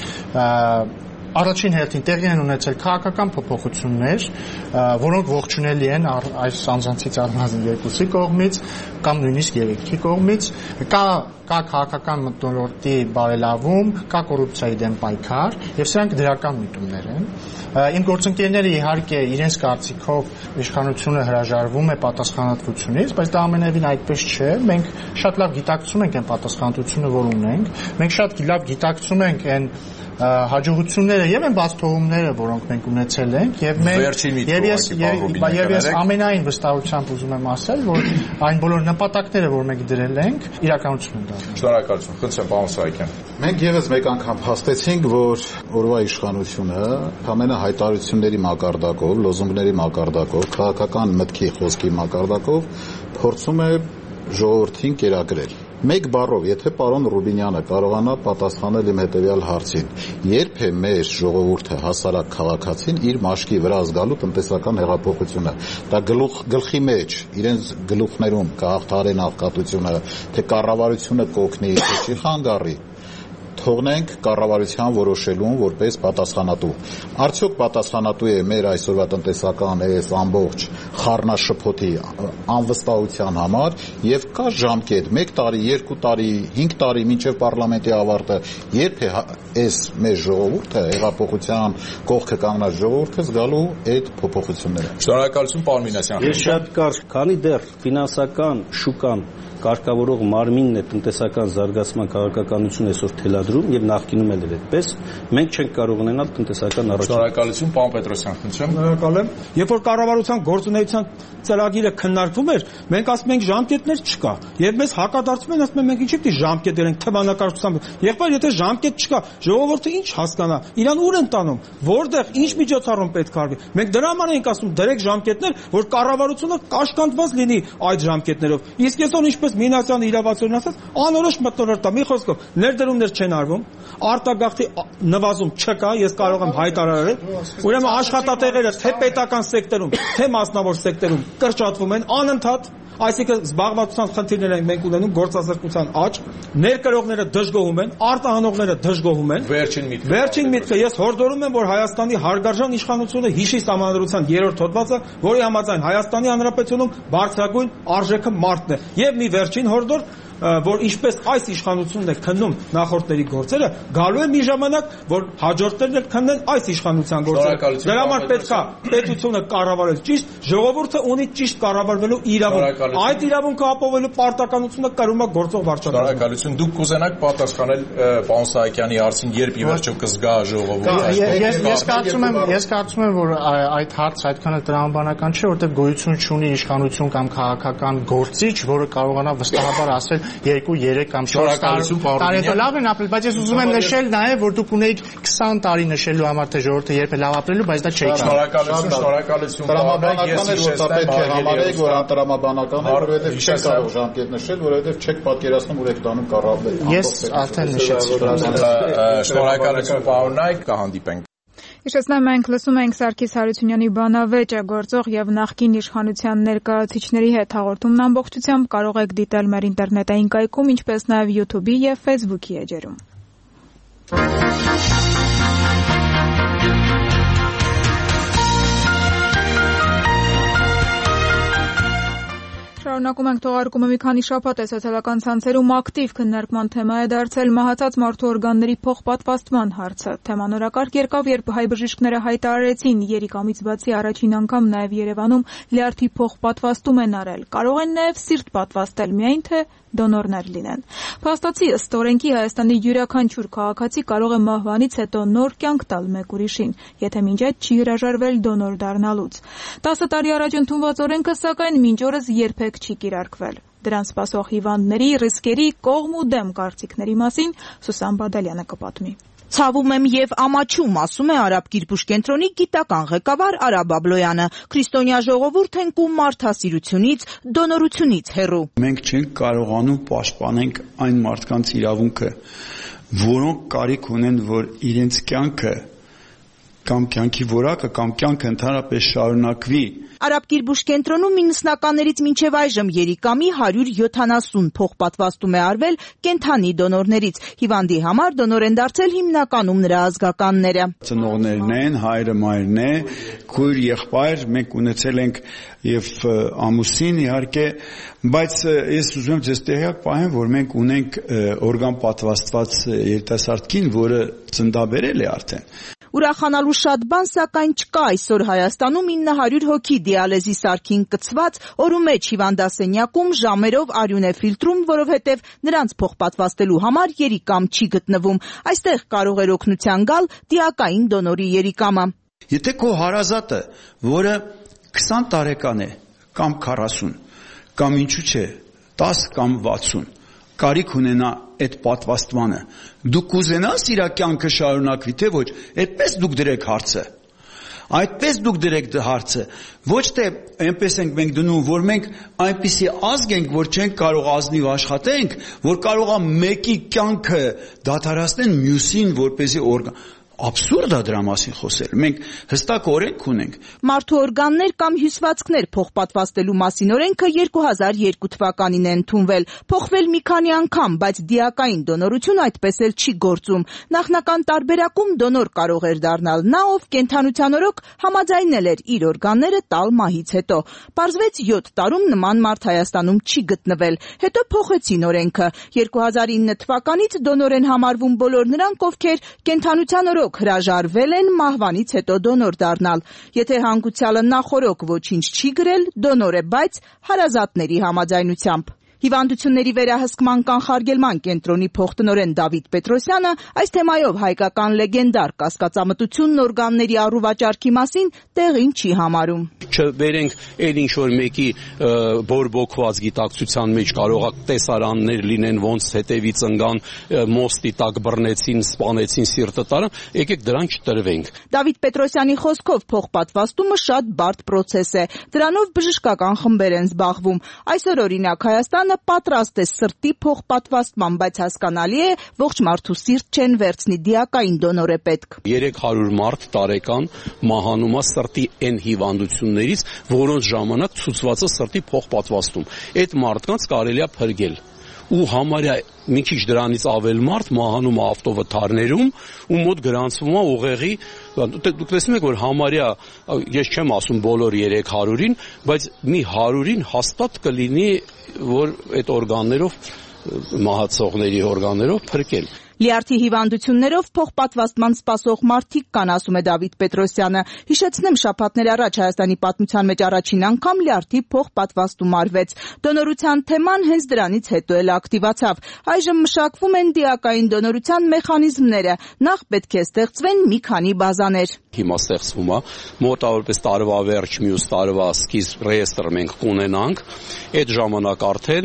Առաջին հերթին տեղի են ունեցել քաղաքական փոփոխություններ, որոնք ողջունելի են այս անձանցից առնվազն երկուսի կողմից կամ նույնիսկ երեքի կողմից, կա կա քաղաքական մթնոլորտի բարելավում, կա կոռուպցիայի դեմ պայքար, եւ սրանք դրական միտումներ են։ Իմ գործընկերները իհարկե իրենց կարծիքով իշխանությունը հրաժարվում է պատասխանատվությունից, բայց դա ամենևին այդպես չէ։ Մենք շատ լավ գիտակցում ենք այն պատասխանատվությունը, որ ունենք։ Մենք շատ լավ գիտակցում ենք այն հաջողությունները եւ այն բացթողումները, որոնք մենք ունեցել ենք, եւ մենք եւ ես եւ ես ամենայն վստահությամբ ուզում եմ ասել, որ այն բոլոր նպատակները, որ մենք դրել ենք, իրականություն են դառնում։ Շնորհակալություն, խնդրեմ պարոն Սահակյան։ Մենք եւս մեկ անգամ հաստեցինք, որ օրվա իշխանությունը ամենա հայտարարությունների մակարդակով, լոզունգների մակարդակով, քաղաքական մտքի խոսքի մակարդակով փորձում է ժողովրդին կերակրել։ Մեկ բառով, եթե պարոն Ռուբինյանը կարողանա պատասխանել իմ հետևյալ հարցին, երբ է մեր ժողովուրդը հասարակ քաղաքացին իր մաշկի վրա զգալու տնտեսական հեղափոխությունը, դա գլուխ գլխի մեջ իրենց գլուխներում կհաղթարեն աղքատությունը, թե կառավարությունը կօգնի, թե չի խանգարի, թողնենք կառավարության որոշելուն որպես պատասխանատու։ Արդյոք պատասխանատու է մեր այսօրվա տնտեսական այս ամբողջ խառնաշփոթի անվստահության համար եւ կա ժամկետ մեկ տարի, երկու տարի, հինգ տարի մինչեւ պարլամենտի ավարտը, երբ է այս մեր ժողովուրդը հեղափոխության կողքը կանգնած ժողովուրդը զգալու այդ փոփոխությունները։ Շնորհակալություն պարոն Մինասյան։ Ես շատ կարճ, քանի դեռ ֆինանսական շուկան կարգավորող մարմինն է տնտեսական զարգացման քաղաքականությունը այսօր թելադրում եւ նախկինում էլ էր այդպես, մենք չենք կարող ունենալ տնտեսական առաջընթաց։ Շնորհակալություն պարոն Պետրոսյան, խնդրեմ։ Շնորհակալ եմ։ Երբ որ կառավարության գործունեության ծրագիրը քննարկվում էր, մենք ասում ենք ժամկետներ չկա։ Եվ մեզ հակադարձում են, ասում են մենք ինչի՞ պիտի ժամկետեր ենք թվանկարչությամբ։ Եղբայր, եթե ժամկետ չկա, ժողովուրդը ինչ հասկանա, իրան ուր են տանում, որտեղ ինչ միջոցառում պետք արվի։ Մենք դրա համար ենք ասում դրեք ժամկետներ, որ կառավարությունը կաշկանդված լինի այդ ժամկետներով։ Իսկ այսօր ինչպես Մինասյանը իրավացորեն ասաց, անորոշ մթնոլորտ է, մի խոսքով, ներդրումներ չեն արվում, արտագաղթի նվազում չկա, ես կարող եմ հայտարարել, ուրեմն աշխատատեղերը թե պետական սեկտորում, թե մասնավոր սեկտորում կրճատվում են անընդհատ, այսինքն զբաղվածության խնդիրներ են մենք ունենում, գործազրկության աճ, ներկրողները դժգոհում են, արտահանողները դժգոհում են։ Վերջին միտքը։ Վերջին միտքը ես հորդորում եմ, որ Հայաստանի հարգարժան իշխանությունը հիշի Սահմանադրության երրորդ հոդվածը, որի համաձայն Հայաստանի Հանրապետությունում բարձրագույն արժեքը մարդն է, եւ մի վերջին հորդոր, որ ինչպես այս իշխանությունն է քննում նախորդների գործերը, գալու է մի ժամանակ, որ հաջորդներն էլ քննեն այս իշխանության գործերը։ Դրա համար պետք է պետությունը կառավարել ճիշտ, ժողովուրդը ունի ճիշտ կառավարվելու իրավունք։ Այդ իրավունքը ապահովելու պարտականությունը կրում է գործող վարչապետարանը։ Շնորհակալություն։ Դուք կուզենաք պատասխանել պարոն Սահակյանի հարցին, երբ ի վերջո կզգա ժողովուրդը։ Ես կարծում եմ, ես կարծում եմ, որ այդ հարցը այդքան էլ տրամաբանական չէ, որտեղ գոյություն չունի իշխանություն կամ քաղաքական գործիչ, որը կարողանա վստահաբար ասել երկու, երեք կամ չորս տարի լավ են ապրել, բայց ես ուզում եմ նշել նաև, որ դուք ունեիք քսան տարի նշելու համար թե ժողովուրդը երբ է լավ ապրելու, բայց դա չէիք։ Շնորհակալություն, շնորհակալություն։ Տրամաբանական է, որ դա պետք է համարեք, որ անտրամաբանական է, որովհետև չեք կարող ժամկետ նշել, որովհետև չեք պատկերացնում ուր եք տանում կառավարել։ Ես արդեն նշեցի։ Շնորհակալություն պարոն Նայք, կհանդիպենք։ Իշխեցնեմ մենք լսում ենք Սարգիս Հարությունյանի բանավեճը գործող եւ նախկին իշխանության ներկայացուցիչների հետ հաղորդումն ամբողջությամբ կարող եք դիտել մեր ինտերնետային կայքում, ինչպես նաեւ YouTube-ի եւ Facebook-ի էջերում։ Շարունակում ենք թողարկումը մի քանի շաբաթ է սոցիալական ցանցերում ակտիվ քննարկման թեմա է դարձել մահացած մարդու օրգանների փոխպատվաստման հարցը։ Թեման օրակարգ եկավ, երբ հայ բժիշկները հայտարարեցին Երիկամից բացի առաջին անգամ նաև Երևանում լյարդի փոխպատվաստում են արել։ Կարող են նաև սիրտ պատվաստել, միայն թե դոնորներ լինեն։ Փաստացի ըստ օրենքի Հայաստանի յուրաքանչյուր քաղաքացի կարող է մահվանից հետո նոր կյանք տալ մեկ ուրիշին, եթե մինչ այդ չի հրաժարվել դոնոր դառնալուց։ տասը տարի առաջ ընդունված օրենքը սակայն մինչ օրս երբեք չի կիրարկվել։ Դրան սպասող հիվանդների ռիսկերի կողմ ու դեմ կարծիքների մասին Սուսան Բադալյանը կպատմի։ Ցավում եմ եւ ամաչում, ասում է Արաբ Կիրպուշ կենտրոնի գիտական ղեկավար Արա Բաբլոյանը։ Քրիստոնյա ժողովուրդ ենք ու մարդասիրությունից, դոնորությունից հեռու։ Մենք չենք կարողանում պաշտպանենք այն մարդկանց իրավունքը, որոնք կարիք ունեն, որ իրենց կյանքը կամ կյանքի որակը կամ կյանքը ընդհանրապես շարունակվի։ Արաբ Կիրպուշ կենտրոնում իննսնականներից մինչև այժմ երիկամի հարյուր յոթանասուն փոխպատվաստում է արվել կենդանի դոնորներից։ Հիվանդի համար դոնոր են դարձել հիմնականում նրա ազգականները։ Ծնողներն են, հայրը, մայրն է, քույր, եղբայր, մենք ունեցել ենք եւ ամուսին իհարկե, բայց ես ուզում եմ ձեզ տեղյակ պահեմ, որ մենք ունենք օրգան պատվաստված երիտասարդ կին, որը ծննդաբերել է արդեն։ Ուրախանալու շատ բան սակայն չկա այսօր Հայաստանում ինը հարյուր հոգի դիալեզի սարքին կցված օրու մեջ հիվանդասենյակում ժամերով արյուն է ֆիլտրում, որովհետև նրանց փոխպատվաստելու համար երիկամ չի գտնվում։ Այստեղ կարող էր օգնության գալ դիակային դոնորի երիկամը։ Եթե քո հարազատը, որը քսան տարեկան է, կամ քառասուն, կամ ինչու՞ չէ, տասը կամ վաթսուն, կարիք ունենա այդ պատվաստմանը, դուք կուզենաս իր կյանքը շարունակվի, թե ոչ, այդպես դուք դրեք հարցը, այդպես դուք դրեք հարցը, ոչ թե այնպես ենք մենք դնում, որ մենք այնպիսի ազգ ենք, որ չենք կարող ազնիվ աշխատենք, որ կարող է մեկի կյանքը դադարեցնել մյուսին, որպեսզի օրգան Աբսուրդ է դրա մասին խոսել։ Մենք հստակ օրենք ունենք։ Մարդու օրգաններ կամ հյուսվածքներ փոխպատվաստելու մասին օրենքը երկու հազար երկու թվականին է ընդունվել, փոխվել մի քանի անգամ, բայց դիակային դոնորություն այդպես էլ չի գործում։ Նախնական տարբերակում դոնոր կարող էր դառնալ նա, ով կենդանության օրոք համաձայնել էր իր օրգանները տալ մահից հետո։ Պարզվեց յոթ տարում նման մարդ Հայաստանում չի գտնվել։ Հետո փոխեցին օրենքը։ երկու հազար ինը թվականից դոնոր են համարվում բոլոր նրանք, ովքեր կենդանության օրոք հրաժարվել են մահվանից հետո դոնոր դառնալ։ Եթե հանգուցյալը նախորոք ոչինչ չի գրել, դոնոր է, բայց հարազատների համաձայնությամբ։ Հիվանդությունների վերահսկման կանխարգելման կենտրոնի փոխտնօրեն Դավիթ Պետրոսյանը այս թեմայով հայկական լեգենդար կասկածամտությունն օրգանների առուվաճառքի մասին տեղին չի համարում։ Չբերենք էլ ինչ որ մեկի բորբոքված գիտակցության մեջ կարող է տեսարաններ լինեն, ոնց հետևից ընկան, մոստի տակ բռնեցին, սպանեցին, սիրտը տարան, եկեք դրան չտրվենք։ Դավիթ Պետրոսյանի խոսքով փոխպատվաստումը շատ բարդ պրոցես է։ Դրանով բժշկական խմբեր են զբաղվում։ Այսօր օրինակ Հայաստանը պատրաստ է սրտի փոխպատվաստման, բայց հասկանալի է, ողջ մարդու սիրտ չեն վերցնի, դիակային դոնոր է պետք։ երեք հարյուր մարդ տարեկան մահանում է սրտի այն հիվանդություններից, որոնց ժամանակ ցուցված է սրտի փոխպատվաստում։ Այդ մարդկանց կարելի է փրկել։ Ու համարյա մի քիչ դրանից ավել մարդ մահանում է ավտովթարներում ու մոտ գրանցվում է ուղեղի, դուք տեսնում եք, որ համարյա, ես չեմ ասում բոլոր երեք հարյուրին, բայց մի հարյուրին հաստատ կլինի, որ այդ օրգաններով, մահացողների օրգաններով փրկել։ Լյարդի հիվանդություններով փոխպատվաստման սպասող մարդիկ կան, ասում է Դավիթ Պետրոսյանը։ Հիշեցնեմ, շաբաթներ առաջ Հայաստանի պատմության մեջ առաջին անգամ լյարդի փոխպատվաստում արվեց։ Դոնորության թեման հենց դրանից հետո էլ ակտիվացավ։ Այժմ մշակվում են դիակային դոնորության մեխանիզմները։ Նախ պետք է ստեղծվեն մի քանի բազաներ։ Հիմա ստեղծվում է մոտավորապես տարվա վերջ, մյուս տարվա սկիզբ ռեեստրը մենք կունենանք։ Այդ ժամանակ արդեն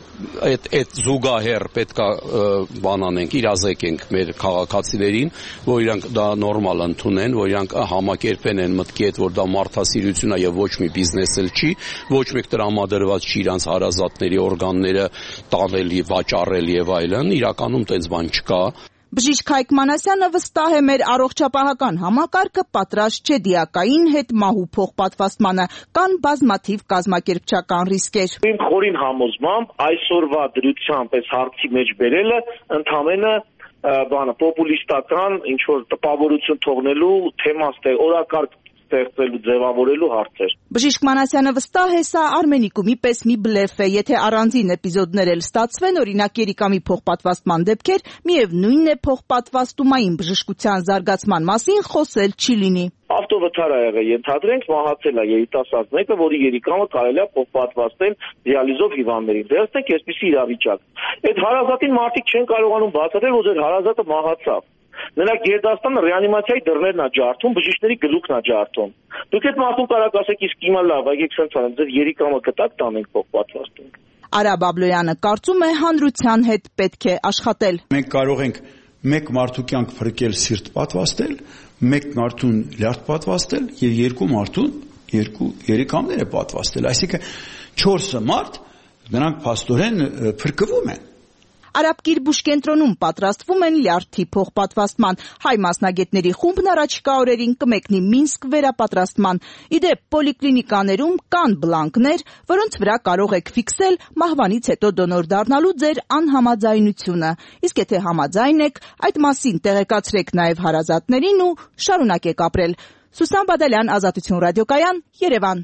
այդ այդ զուգահեռ պետքա բան անենք, իրազեկենք մեր քաղաքացիներին, որ իրանք դա նորմալ ընդունեն, որ իրանք համակերպեն են մտքի հետ, որ դա մարդասիրություն է եւ ոչ մի բիզնես էլ չի, ոչ մեկ տրամադրված չի իրանք հարազատների օրգանները տանել, վաճառել եւ այլն, իրականում տենց բան չկա։ Բժիշկ Հայկ Մանասյանը վստահ է, մեր առողջապահական համակարգը պատրաստ չէ դիակային հետ մահու փոխպատվաստմանը, կան բազմաթիվ կազմակերպչական ռիսկեր։ Իմ խորին համոզմամբ այսօրվա դրությամբ այս հարցի մեջ բերելը ընդհանրապես բանը պոպուլիստական ինչ որ տպավորություն թողնելու թեմա ստե օրակարգ ստեղծելու ձևավորելու հարցեր։ Բժիշկ Մանասյանը վստահ է, սա Արմենիկումի պես մի բլեֆ է, եթե առանձին էպիզոդներ էլ ստացվեն, օրինակ երիկամի փոխպատվաստման դեպքեր, միևնույնն է փոխպատվաստումային բժշկության զարգացման մասին խոսել չի լինի։ Ավտովթար ա եղել, ենթադրենք մահացել է երիտասարդ մեկը, որի երիկամը կարելի է փոխպատվաստել դիալիզով հիվանդներին։ Դերստեք այսպիսի իրավիճակ։ Այդ հարազատին մարդիկ չեն կարողանում բացատրել, որ ձեր հարազատը մահացավ։ Նրա գերդաստանը ռեանիմացիայի դռներն է ջարդում, բժիշկների գլուխն է ջարդում։ Դուք այդ մարդուն կարող ասեք, իսկ հիմա լավ, եկեք սենց անենք, ձեր երիկամը կտակ տանենք փոխպատվաստում։ Արա Բաբլոյանը կարծում է, հանրության հետ պետք է աշխատել։ Մենք կարող ենք մեկ մարդու կյանք փրկել, սիրտ պատվաստել, մեկ մարդուն լյարդ պատվաստել եւ երկու մարդուն երկու երեքամներ է պատվաստել, այսինքն չորսը մարդ նրանք փաստորեն փրկվում են։ Արաբկիրբուշ կենտրոնում պատրաստվում են լյարդի փոխպատվաստման։ Հայ մասնագետների խումբն առաջիկա օրերին կմեկնի Մինսկ վերապատրաստման։ Իդեպ պոլիկլինիկաներում կան բլանկներ, որոնց վրա կարող եք ֆիքսել մահվանից հետո դոնոր դառնալու ձեր անհամաձայնությունը։ Իսկ եթե համաձայն եք, այդ մասին տեղեկացրեք նաև հարազատներին ու շարունակեք ապրել։ Սուսան Բադալյան, Ազատություն ռադիոկայան, Երևան։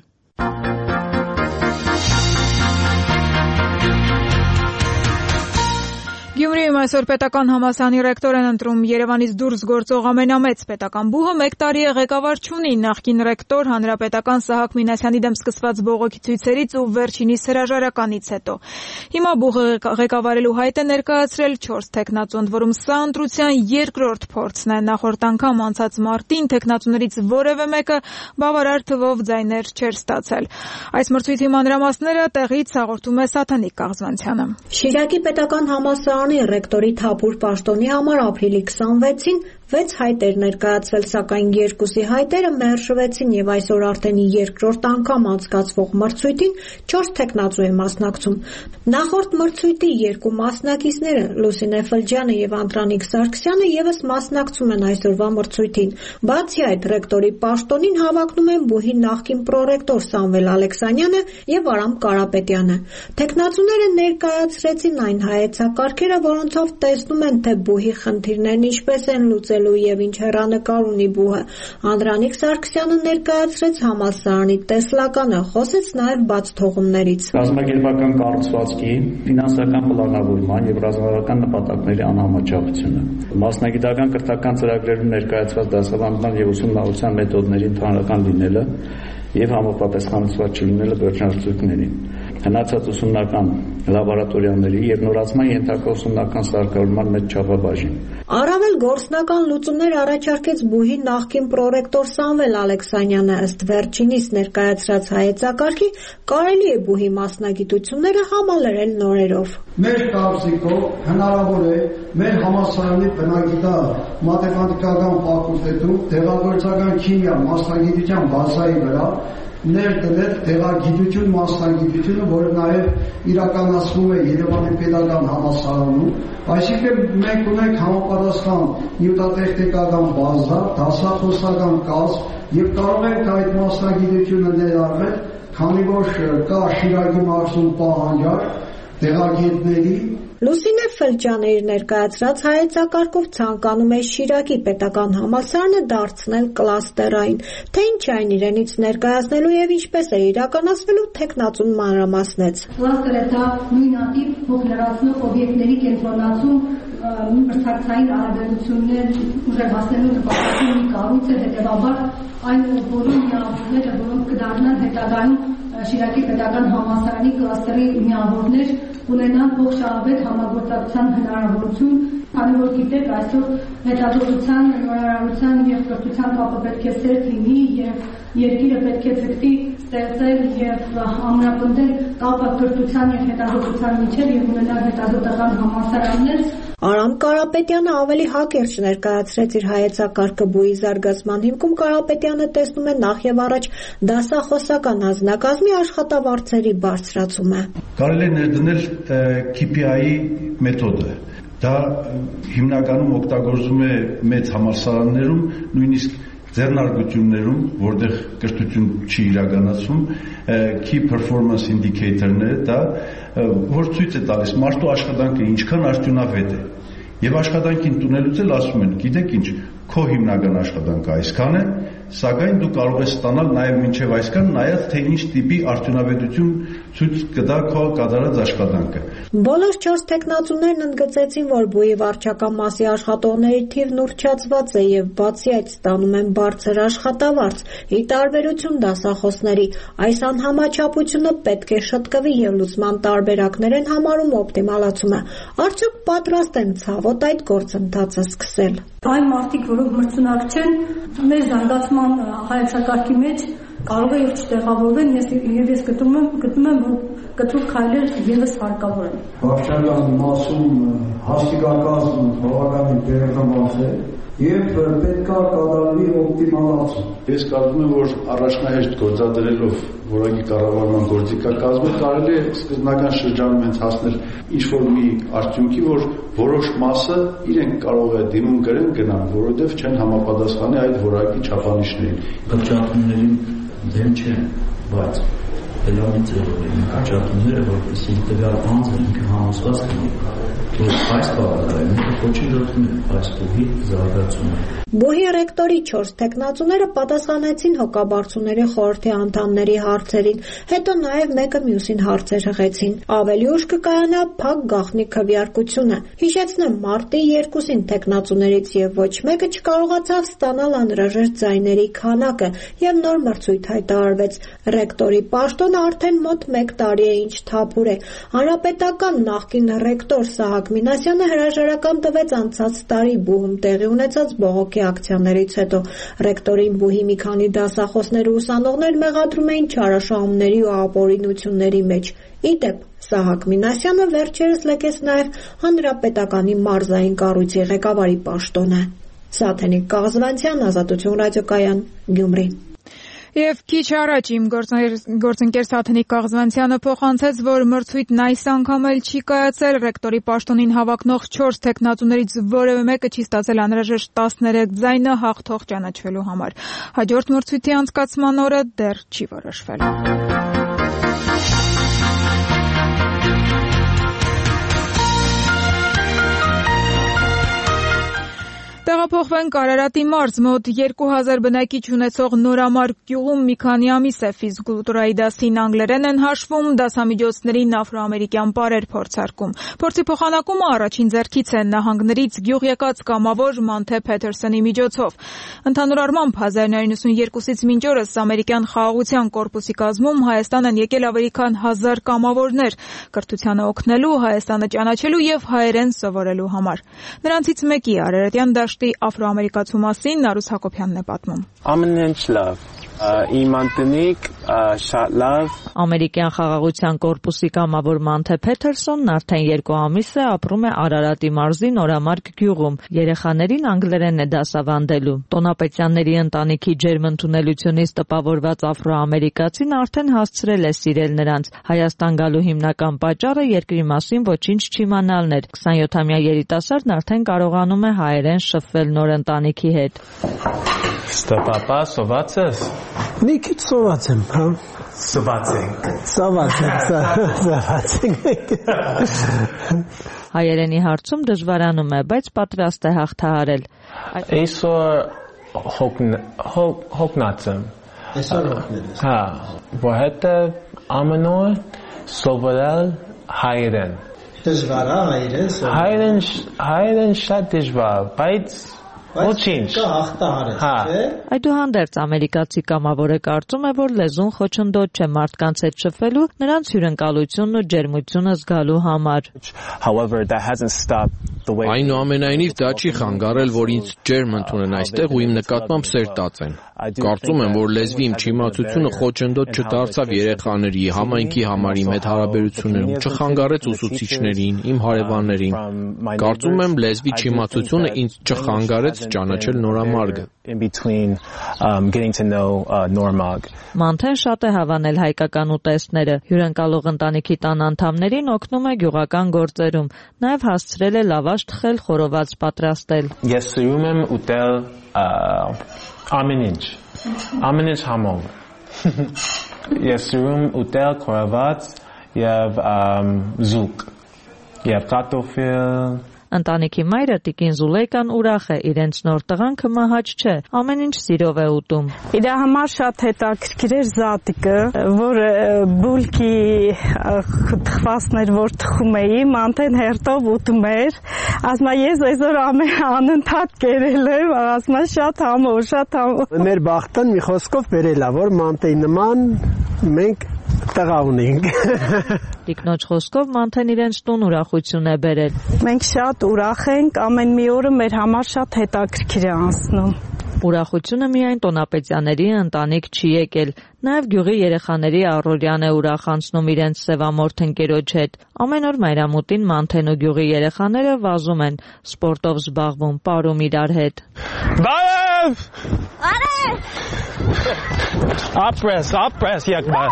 Գյումրիում այսօր պետական համալսարանի ռեկտոր են ընտրում։ Երևանից դուրս գործող ամենամեծ պետական բուհը մեկ տարի է ղեկավար չունի։ Նախկին ռեկտոր հանրապետական Սահակ Մինասյանի դեմ սկսված բողոքի ցույցերից ու վերջինիս հրաժարականից հետո։ Հիմա բուհը ղեկավարելու հայտ է ներկայացրել չորս տեխնացու, ընդ որում սա ընտրության երկրորդ փորձն է։ Նախորդ անգամ անցած մարտին տեխնացուներից որևէ մեկը բավարար թվով ձայներ չէր ստացել։ Այս մրցույթի մանրամասները տեղից հաղորդում է Սաթանիկ Կաղզվանցյանը։ Շիրակի պետական համալսարանի ռեկտորի թափուր պաշտոնի համար ապրիլի քսանվեցին վեց հայտեր ներկայացվել, սակայն երկուսի հայտերը մերժվեցին եւ այսօր արդեն երկրորդ անգամ անցկացվող մրցույթին չորս տեխնացու է մասնակցում։ Նախորդ մրցույթի երկու մասնակիցները Լուսինե Ֆլջյանը եւ Անդրանիկ Սարգսյանը եւս մասնակցում են այսօրվա մրցույթին։ Բացի այդ, ռեկտորի պաշտոնին հավակնում են բուհի նախկին պրոռեկտոր Սամվել Ալեքսանյանը եւ Արամ Կարապետյանը։ Տեխնացուները ներկայացրեցին այն հայեցակարգերը, որոնցով տեսնում են, թե բուհի խնդիրներն ինչպես են լուծել եւ ինչ հեռանկար ունի բուհը։ Անդրանիկ Սարգսյանը ներկայացրեց համալսարանի տեսլականը, խոսեց նաեւ բաց թողումներից։ Ռազմագերբական կառուցվածքի, ֆինանսական պլանավորման եւ ռազմական նպատակների անհամաչափությունը, մասնագիտական կրթական ծրագրերում ներկայացված դասավանդման եւ ուսումնառության մեթոդների ընդհանրական լինելը եւ համապատասխանեցված չլինելը վերջնարդյունքներին, հնացած ուսումնական լաբորատորիաների եւ նորացման ենթակա ուսումնական սարքավորման մեծ չափաբաժին։ Առավել գործնական լուծումներ առաջարկեց բուհի նախկին պրոռեկտոր Սամվել Ալեքսանյանը, ըստ վերջինիս ներկայացրած հայեցակարգի կարելի է բուհի մասնագիտությունները համալրել նորերով։ Մեր կարծիքով հնարավոր է մեր համալսարանի բնագիտա մաթեմատիկական ֆակուլտետում տեղագործական քիմիա մասնագիտության բազայի վրա ներդնել տեղագիտություն մասնագիտությունը, որը նաև իրականացվում է Երևանի պետական համալսարանում, այսինքն մենք ունենք համապատասխան նյութատեխնիկական բազա, դասախոսական կազմ եւ կարող ենք այդ մասնագիտությունը ներառել, քանի որ կա Շիրակի մարզում պահանջարկ տեղագետների։ Լուսինե Ֆլջյանը իր ներկայացրած հայեցակարգով ցանկանում է Շիրակի պետական համալսարանը դարձնել կլաստերային, թե ինչ այն իրենից ներկայացնելու եւ ինչպես է իրականացվելու տեխնացուն մանրամասնեց։ Կլաստերը դա նույնատիպ փոխներացնող օբյեկտների կենտրոնացում մրցակցային հարաբերություններ ուժեղ հասնելու նպատակով մի կառույց է, հետեւաբար այն որում միավորները, որոնք կդառնան հետագայում Շիրակի պետական համալսարանի կլաստերի միավորներ ունենան ողջավետ համագործակցության հնարավորություն, քանի որ գիտեք, այսօր հետազոտության, նորարարության եւ կրթության կապը պետք է սերտ լինի եւ երկիրը պետք է ձգտի ստեղծել եւ ամրապնդել կապը կրթության եւ հետազոտության միջեւ եւ ունենալ հետազոտական համալսարաններ։ Արամ Կարապետյանը ավելի հակերճ ներկայացրեց իր հայեցակարգը բուհի զարգացման հիմքում։ Կարապետյանը տեսնում է նախ եւ առաջ դասախոսական հանձնակազմի աշխատավարձերի բարձրացումը։ Կարելի է ներդնել K P I-ի մեթոդը։ Դա հիմնականում օգտագործվում է մեծ համալսարաններում, նույնիսկ ձեռնարկություններում, որտեղ կրթություն չի իրականացվում, Key Performance Indicator-ները, դա որ ցույց է տալիս մարդու աշխատանքը ինչքան արդյունավետ է։ Եվ աշխատանքին տունելուց էլ ասում են, գիտեք ինչ, քո հիմնական աշխատանքը այսքան է, սակայն դու կարող ես ստանալ նաև մինչև այսքան, նայած թե ինչ տիպի արդյունավետություն ցույց կտա քո կատարած աշխատանքը։ Բոլոր չորս տեխնացուներն ընդգծեցին, որ բուհի վարչական մասի աշխատողների թիվն ուռճացված է եւ բացի այդ ստանում են բարձր աշխատավարձ, ի տարբերություն դասախոսների։ Այս անհամաչափությունը պետք է շտկվի եւ լուծման տարբերակներ են համարում օպտիմալացումը։ Արդյոք պատրաստ են ցավոտ այդ գործընթացը սկսել։ Այն մարդիկ, որոնք մրցունակ չեն, մեր զարգացման հայեցակարգի մեջ կարող է ոչ տեղավորվեն, ես եւ ես գտնում եմ, գտնում եմ, որ կտրուկ քայլեր եւս հարկավոր են։ Վարչական մասում հաստիկակազմը բավականին տեղեկամաս է եւ պետք է կատարվի օպտիմալացում։ Ես կարծում եմ, որ առաջնահերթ գործադրելով որակի կառավարման գործիքակազմը կարելի է սկզբնական շրջանում հենց հասնել ինչ-որ մի արդյունքի, որ որոշ մասը իրենք կարող է դիմում գրեն գնան, որովհետև չեն համապատասխանի այդ որակի չափանիշներին։ Կրճատումներին դեմ չեն, բայց լավին ձևով են կրճատումները, որպեսզի տվյալ անձը ինքը համոզված լինի, որ այս բաղադրայինը ոչնչացնում է այս բուհի զարգացումը։ Բուհի ռեկտորի չորս տեխնացուները պատասխանեցին հոգաբարձուների խորհրդի անդամների հարցերին, հետո նաև մեկը մյուսին հարցեր հղեցին։ Ավելի ուշ կկայանա փակ գաղտնի քվեարկությունը։ Հիշեցնեմ, մարտի երկուսին տեխնացուներից եւ ոչ մեկը չկարողացավ ստանալ անհրաժեշտ ձայների քանակը եւ նոր մրցույթ հայտարարվեց։ Ռեկտորի պաշտոնը արդեն մոտ մեկ տարի է ինչ թափուր է։ Հանրապետական նախկին ռեկտոր Սահակ Մինասյանը հրաժարական տվեց անցած տարի բուհում տեղի ունեցած բողոքի ակցիաներից հետո։ Ռեկտորին բուհի մի քանի դասախոսներ ու ուսանողներ մեղադրում էին չարաշահումների ու ապօրինությունների մեջ։ Ի դեպ, Սահակ Մինասյանը վերջերս լքեց նաև Հանրապետականի մարզային կառույցի ղեկավարի պաշտոնը։ Սաթենիկ Կաղզվանցյան, Ազատություն ռադիոկայան, Գյումրի։ Եվ քիչ առաջ իմ գործընկեր Սաթենիկ Կաղզվանցյանը փոխանցեց, որ մրցույթն այս անգամ էլ չի կայացել, ռեկտորի պաշտոնին հավակնող չորս տեխնատուներից որևէ մեկը չի ստացել անհրաժեշտ տասներեք ձայնը հաղթող ճանաչվելու համար։ Հաջորդ մրցույթի անցկացման օրը դեռ չի որոշվել։ Տեղափոխվենք Արարատի մարզ, մոտ երկու հազար բնակիչ ունեցող Նորամարկ գյուղում մի քանի ամիս է ֆիզկուլտուրայի դասին անգլերեն են հաշվում, դասամիջոցներին աֆրոամերիկյան պարեր փորձարկում։ Փորձի փոխանակումը առաջին ձեռքից է նահանգներից գյուղ եկած կամավոր Մանթե Փեթերսոնի միջոցով։ Ընդհանուր առմամբ հազար նոյ հարյուր նվաթ մինչ օրս ամերիկյան խաղաղության կորպուսի կազմում Հայաստան են եկել ավելի քան հազար կամավորներ, կրթությանը օգնելու, Հայաստանը ճանաչելու եւ հայերեն սովորելու համար։ Նրանցից մեկի արարատյան դաշտի աֆրոամերիկացու մասին Նարուս Հակոբյանն է պատմում։ Ամենից լավ իմ ընտանիք շատ լավ։ Ամերիկյան խաղաղության կորպուսի կամավոր Մանթե Փեթերսոնն արդեն երկու ամիս է ապրում է Արարատի մարզի Նորամարկ գյուղում։ Երեխաներին անգլերեն է դասավանդելու։ Տոնապետյանների ընտանիքի ջերմ ընդունելությունից տպավորված աֆրոամերիկացին արդեն հասցրել է սիրել նրանց։ Հայաստան գալու հիմնական պատճառը երկրի մասին ոչինչ չիմանալն էր։ քսանյոթամյա երիտասարդն արդեն կարողանում է հայերեն շփվել նոր ընտանիքի հետ։ Ստապապա սոված ես։ Մի քիչ սոված եմ, հա։ Սոված ենք։ Սոված ենք, սոված։ Հայերենի հարցում դժվարանում է, բայց պատրաստ է հաղթահարել։ Այսօր հոգնած եմ։ Այսօր հոգնել ես։ Հա, որովհետև ամեն օր սովորել հայերեն։ Դժվար է հայերեն սովորել։ Հայերեն հայերեն շատ դժվար, բայց ոչինչ։ Հա։ Այդուհանդերձ ամերիկացի կամավորը կարծում է, որ լեզուն խոչընդոտ չէ մարդկանց հետ շփվելու, նրանց հյուրընկալությունն ու ջերմությունը զգալու համար։ Այնուամենայնիվ դա չի խանգարել, որ ինձ ջերմ ընդունեն այստեղ ու իմ նկատմամբ սեր տածեն։ Կարծում եմ, որ լեզվի իմ չիմացությունը խոչընդոտ չդարձավ երեխաների, համայնքի համար իմ հետ հարաբերություններում, չխանգարեց ուսուցիչներին, իմ հարևաններին։ Կարծում եմ, լեզվի չիմացությունը ինձ չխանգարեց ճանաչել Նորամարգը։ Մանթեն շատ է հավանել հայկական ուտեստները։ Հյուրընկալող ընտանիքի տան անդամներին օգնում է գյուղական գործերում։ Նաև հասցրել է լավաշ թխել, խորոված պատրաստել։ Ես սիրում եմ ուտել ամեն ինչ, ամեն ինչ համով։ Ես սիրում ուտել խորոված եւ զուկ եւ կարտոֆիլ։ Ընտանիքի մայրը Տիկին Զուլեյկան ուրախ է, իրենց նոր տղանքը մահաճ չէ, ամեն ինչ սիրով է ուտում։ Իր համար շատ հետաքրքիր էր զատիկը, որ բուլկի թխվածներ որ թխում էի, Մանթեն հերթով ուտում էր, ասում է ես այսօր ամեն անընդհատ կերել եմ, ասում է շատ համով, շատ համով։ Մեր բախտն մի խոսքով բերել է, որ Մանթեի նման մենք տղա ունենք։ Տիկնոջ խոսքով Մանթեն իրենց տուն ուրախություն է բերել։ Մենք շատ ուրախ ենք, ամեն մի օրը մեր համար շատ հետաքրքիր է անցնում։ Ուրախությունը միայն Տոնապետյանների ընտանիք չի եկել, նաև գյուղի երեխաների առօրյան է ուրախացնում իրենց սևամորթ ընկերոջ հետ։ Ամեն օր մայրամուտին Մանթեն ու գյուղի երեխաները վազում են, սպորտով զբաղվում, պարում իրար հետ։ Բարև! Արև! Ապրես, ապրես եկմա։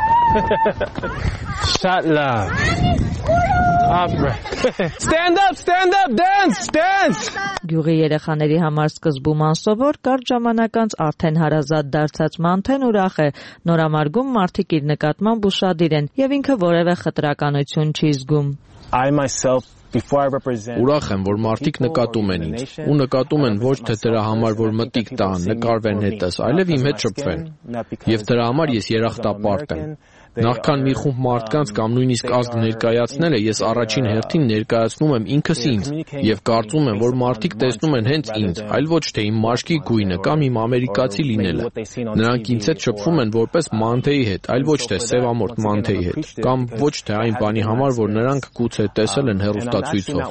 Շատ լավ։ Stand up, stand up, dance, dance. Գյուղի երեխաների համար սկզբում անսովոր, կարճ ժամանակ անց արդեն հարազատ դարձած Մանթեն ուրախ է, նորամարգում մարդիկ իր նկատմամբ ուշադիր են եւ ինքը որևէ խտրականություն չի զգում։ I myself Ուրախ եմ, որ մարդիկ նկատում են ինձ, ու նկատում են ոչ թե դրա համար, որ մտիկ տան, նկարվեն հետս, այլև իմ հետ շփվեն։ Եվ դրա համար ես երախտապարտ եմ։ Նախքան մի խումբ մարդկանց կամ նույնիսկ ազգ ներկայացնելը, ես առաջին հերթին ներկայացնում եմ ինքս ինձ եւ կարծում եմ, որ մարդիկ տեսնում են հենց ինձ, այլ ոչ թե իմ մաշկի գույնը կամ իմ ամերիկացի լինելը։ Նրանք ինձ հետ շփվում են որպես Մանթեի հետ, այլ ոչ թե սևամորթ Մանթեի հետ, կամ ոչ թե այն բանի համար, որ նրանք գուցե տեսել են հեռուստացույցով։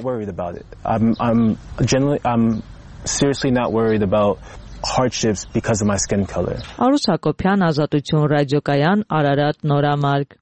Seriously not worried about hardships because of my skin color. Արուս Հակոբյան, Ազատություն ռադիոկայան, Արարատ, Նորամարգ։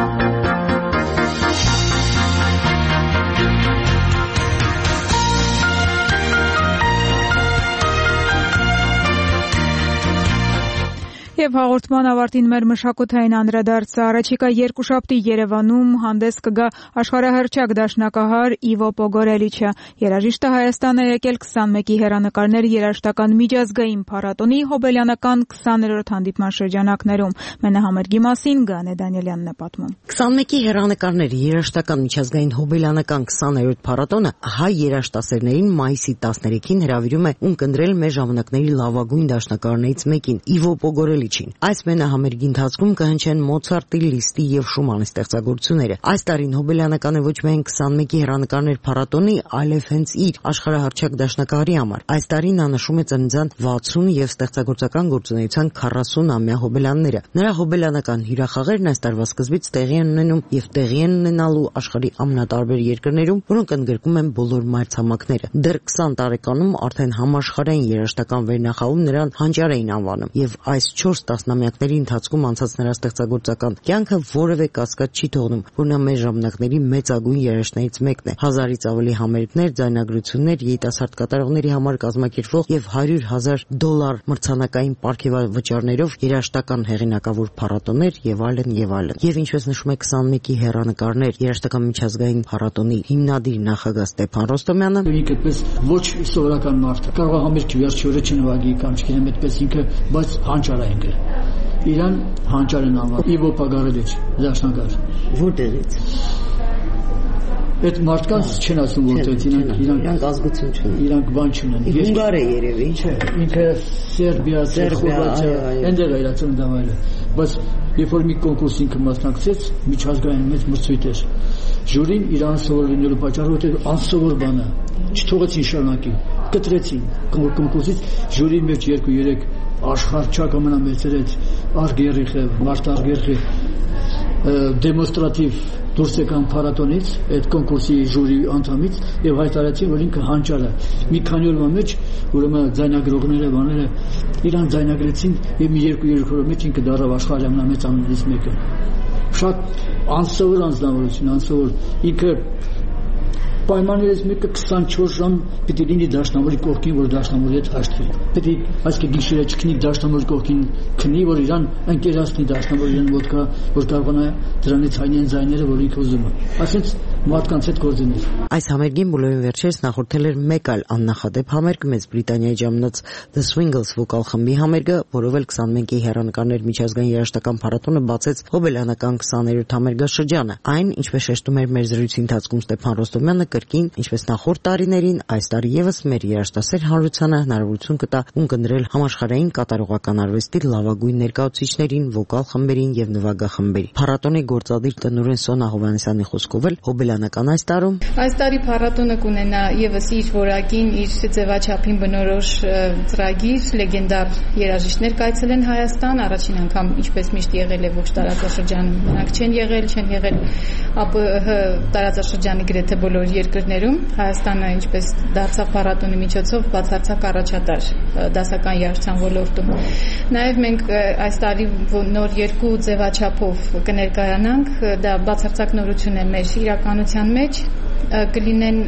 Եվ հաղորդման ավարտին մեր մշակութային անդրադարձը առաջիկա երկուշաբթի Երևանում հանդես կգա աշխարհահռչակ դաշնակահար Իվո Պոգորելիչը։ Երաժիշտը Հայաստան է եկել քսանմեկի հեռանկարներ երաժշտական միջազգային փառատոնի հոբելյանական քսաներորդ հանդիպման շրջանակներում։ Մենահամերգի մասին Գանե Դանիելյանն է պատմում։ քսանմեկի հեռանկարներ երաժշտական միջազգային հոբելյանական քսաներորդ փառատոնը հայ երաժշտասերներին մայիսի տասներեքին հրավիրում է ունկնդրել մեր ժամանակների լավագույն դաշնակահարներից մեկին՝ Իվո Պոգորելիչին։ Այս մենահամերգի ընթացքում կհնչեն Մոցարտի, Լիստի եւ Շումանի ստեղծագործությունները։ Այս տարին հոբելյանական է ոչ միայն քսանմեկի հեռանկարներ փառատոնի, այլև հենց իր աշխարհահռչակ դաշնակահարի համար։ Այս տարին նա նշում է ծննդյան վաթսուն եւ ստեղծագործական գործունեության քառասուն-ամյա հոբելյանները։ Նրա հոբելյանական հյուրախաղերն այս տարվա սկզբից տեղի են ունենում եւ տեղի են ունենալու աշխարհի ամենատարբեր երկրներում, որոնք ընդգրկում են բոլոր մայրցամաքները։ Դեռ քսան տարեկանում արդեն համաշխարհային երաժշտական վերնախավում նրան հանճար էին անվանում եւ այս չորս տասնամյակների ընթացքում անցած նրա ստեղծագործական կյանքը որևէ կասկած չի թողնում, որ նա մեր ժամանակների մեծագույն երաժշտներից մեկն է։ Հազարից ավելի համերգներ, ձայնագրություններ, երիտասարդ կատարողների համար կազմակերպվող եւ հարյուր հազար դոլար մրցանակային պարգևավճարներով երաժշտական հեղինակավոր փառատոներ եւ այլն եւ այլն։ Եվ ինչպես նշում է քսանմեկի հեռանկարներ երաժշտական միջազգային փառատոնի հիմնադիր նախագահ Ստեփան Ռոստոմյանը, ինքը այդպես ոչ սովորական մարդ է։ Կարող է համերգի վերջի օրը չնվագի կամ չգիտեմ այդպես ինքը, բայց հանճար է ինքը։ Իրան հանճար են անվանում։ Իվո Պոգորելիչ, դաշնակահար։ Որտեղից։ Այդ մարդկանց չեն ասում որտեղից, իրանք իրանք ազգություն չունեն։ Իրանք բան չունեն։ Հունգար է երևի։ Չէ, ինքը Սերբիա, Խորվաթիա, այնտեղ է իր ծննդավայրը։ Բայց երբ որ մի կոնկուրս ինքը մասնակցեց, միջազգային մեծ մրցույթ էր։ Ժյուրին իր անսովոր լինելու պատճառով էր անսովոր բանը։ Չթողեցին շարունակի, կտրեցին կոնկուրսից ժյուրի մեջ երկու երեք աշխարհչակ ամենամեծեր այդ արգերիխը, մարդ արգերիխը դեմոնստրատիվ դուրս եկան փառատոնից, այդ կոնկուրսի ժյուրի անդամից եւ հայտարարեցին, որ ինքը հանճար է։ Մի քանի օրվա մեջ ուրեմն ձայնագրողները, բաները իրան ձայնագրեցին եւ մի երկու երեք օրվա մեջ ինքը դառավ աշխարհի ամենամեծ անուններից մեկը։ Շատ անսովոր անձնավորություն, անսովոր ինքը պայմաններից մեկը քսանչորս ժամ պիտի լինի դաշնամուրի կողքին, որ դաշնամուրի հետ հաշտվի։ Պիտի այսինքն գիշերը չքնի դաշնամուրի կողքին քնի, որ իրան ընկերացնի դաշնամուրին մոտ կա, որ կարողանա դրանից հայնեն ձայները, որ ինքը ուզում է։ Այսինքն մարդկանց հետ գործիներ։ Այս համերգին բոլորին վերջերս նախորդել էր մեկ այլ աննախադեպ համերգ Մեծ Բրիտանիայի ժամանած The Swingles վոկալ խմբի համերգը, որով էլ քսանմեկի հեռանկարներ միջազգային երաժշտական փառատոնը բացեց հոբելյանական քսաներորդ համերգաշրջանը։ Այն, ինչպես շեշտում էր մեր զրույցի ընթացքում Ստեփան Ռոստոմյանը, կրկին, ինչպես նախորդ տարիներին, այս տարի եւս մեր երաժշտասեր հանրությանը հնարավորություն կտա ունկնդրել համաշխարհային կատարողական արվեստի լավագույն ներկայացուցիչներին, վոկալ խմբերին եւ նվագախմբերին։ Փառատոնի գործադիր տնօրեն Սոնա Հովհաննիսյանի խոսքով էլ հոբելյանական հոբելյանական այս տարում այս տարի փառատոնը կունենա եւս իր որակին, իր ձևաչափին բնորոշ ծրագիր, լեգենդար երաժիշտներ կայցելեն Հայաստան, առաջին անգամ ինչպես միշտ եղել է ողջ տարածաշրջանում, նրանք չեն եղել, չեն եղել ԱՊՀ տարածաշրջանի գրեթե բոլոր երկրներում։ Հայաստանը ինչպես դարձավ փառատոնի միջոցով բացարձակ առաջատար դասական երաժշտության ոլորտում։ Նաև մենք այս տարի նոր երկու ձևաչափով կներկայանանք, դա բացարձակ նորություն է մեր իրականության մեջ, կլինեն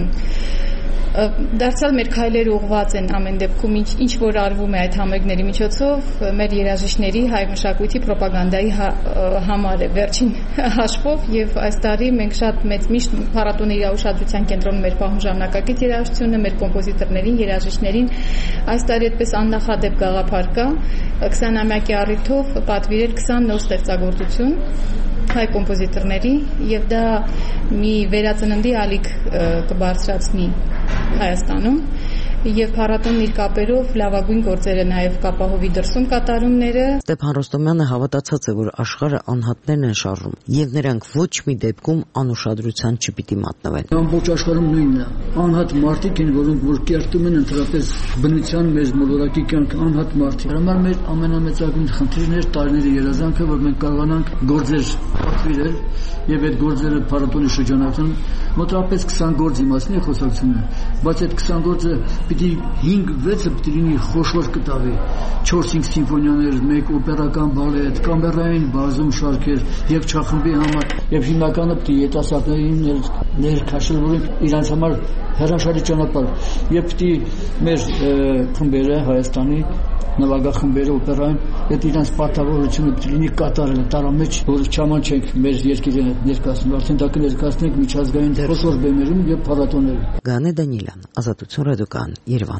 դարձյալ մեր քայլերը ուղղված են ամեն դեպքում ինչ, ինչ որ արվում է այդ համերգների միջոցով մեր երաժիշտների հայ մշակույթի ռոպագանդայի հա, համար է վերջին հաշվով եւ այս տարի մենք շատ մեծ միշտ փառատոնի ուշադրության կենտրոնում մեր պահում ժամանակակից երաժշտությունը, մեր կոմպոզիտորներին, երաժիշտներին այս տարի այդպես աննախադեպ գաղափար կա քսանամյակի առիթով պատվիրել քսան նոր ստեղծագործություն հայ կոմպոզիտորների եւ դա մի վերածննդի ալիք կբարձրացնի Հայաստանում եւ փառատոնն իր կապերով լավագույն գործերը նաեւ կապահովի դրսում կատարումները։ Ստեփան Ռոստոմյանը հավատացած է, որ աշխարհը անհատներն են շարժում եւ նրանք ոչ մի դեպքում անուշադրության չպիտի մատնվեն։ Ամբողջ աշխարհում նույնն է։ Անհատ մարդիկ են, որոնք որ կերտում են ընդհանրապես բնության մեր մոլորակի կյանքը, անհատ մարդիկ։ Համար մեր ամենամեծագույն խնդիրն էր տարիների երազանքը, որ մենք կարողանանք գործեր պատվիրել եւ այդ գործերը փառատոնի շրջանակում մոտավորապես քսան գործի մասին է խոսակցությունը, բայց այդ քսան գործը պիտի հինգ վեցը պիտի լինի խոշոր կտավի, չորս-հինգ սիմֆոնիաներ, մեկ օպերական բալետ, կամերային բազում շարքեր եւ չախմբի համար եւ հիմնականը պիտի երիտասարդներին ներքաշել, որ իրանց համար հրաշալի ճանապարհ եւ պիտի մեր խմբերը Հայաստանի նվագախմբերը օպերային այդ իրանց պարտավորությունը պիտի լինի կատարել տարամեջ, որ չամանչենք մեր երկիրը ներկայացնում, արդեն դա կներկայացնենք միջազգային խոշոր բեմերում եւ փառատոներում։ Գանե Դանիելյան, Ազատություն ռադիոկան, Երևան։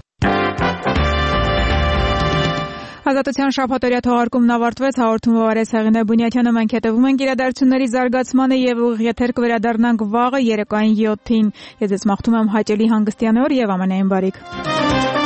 Ազատության շաբաթօրյա թողարկումն ավարտվեց, հաղորդումը վարեց Հեղինե Բունյաթյանը, մենք հետևում ենք իրադարձությունների զարգացմանը եւ ուղիղ կվերադառնանք վաղը երեկոային յոթին։ Ես ձեզ մաղթում եմ հաճելի հանգստյան օր եւ ամենայն բարիք։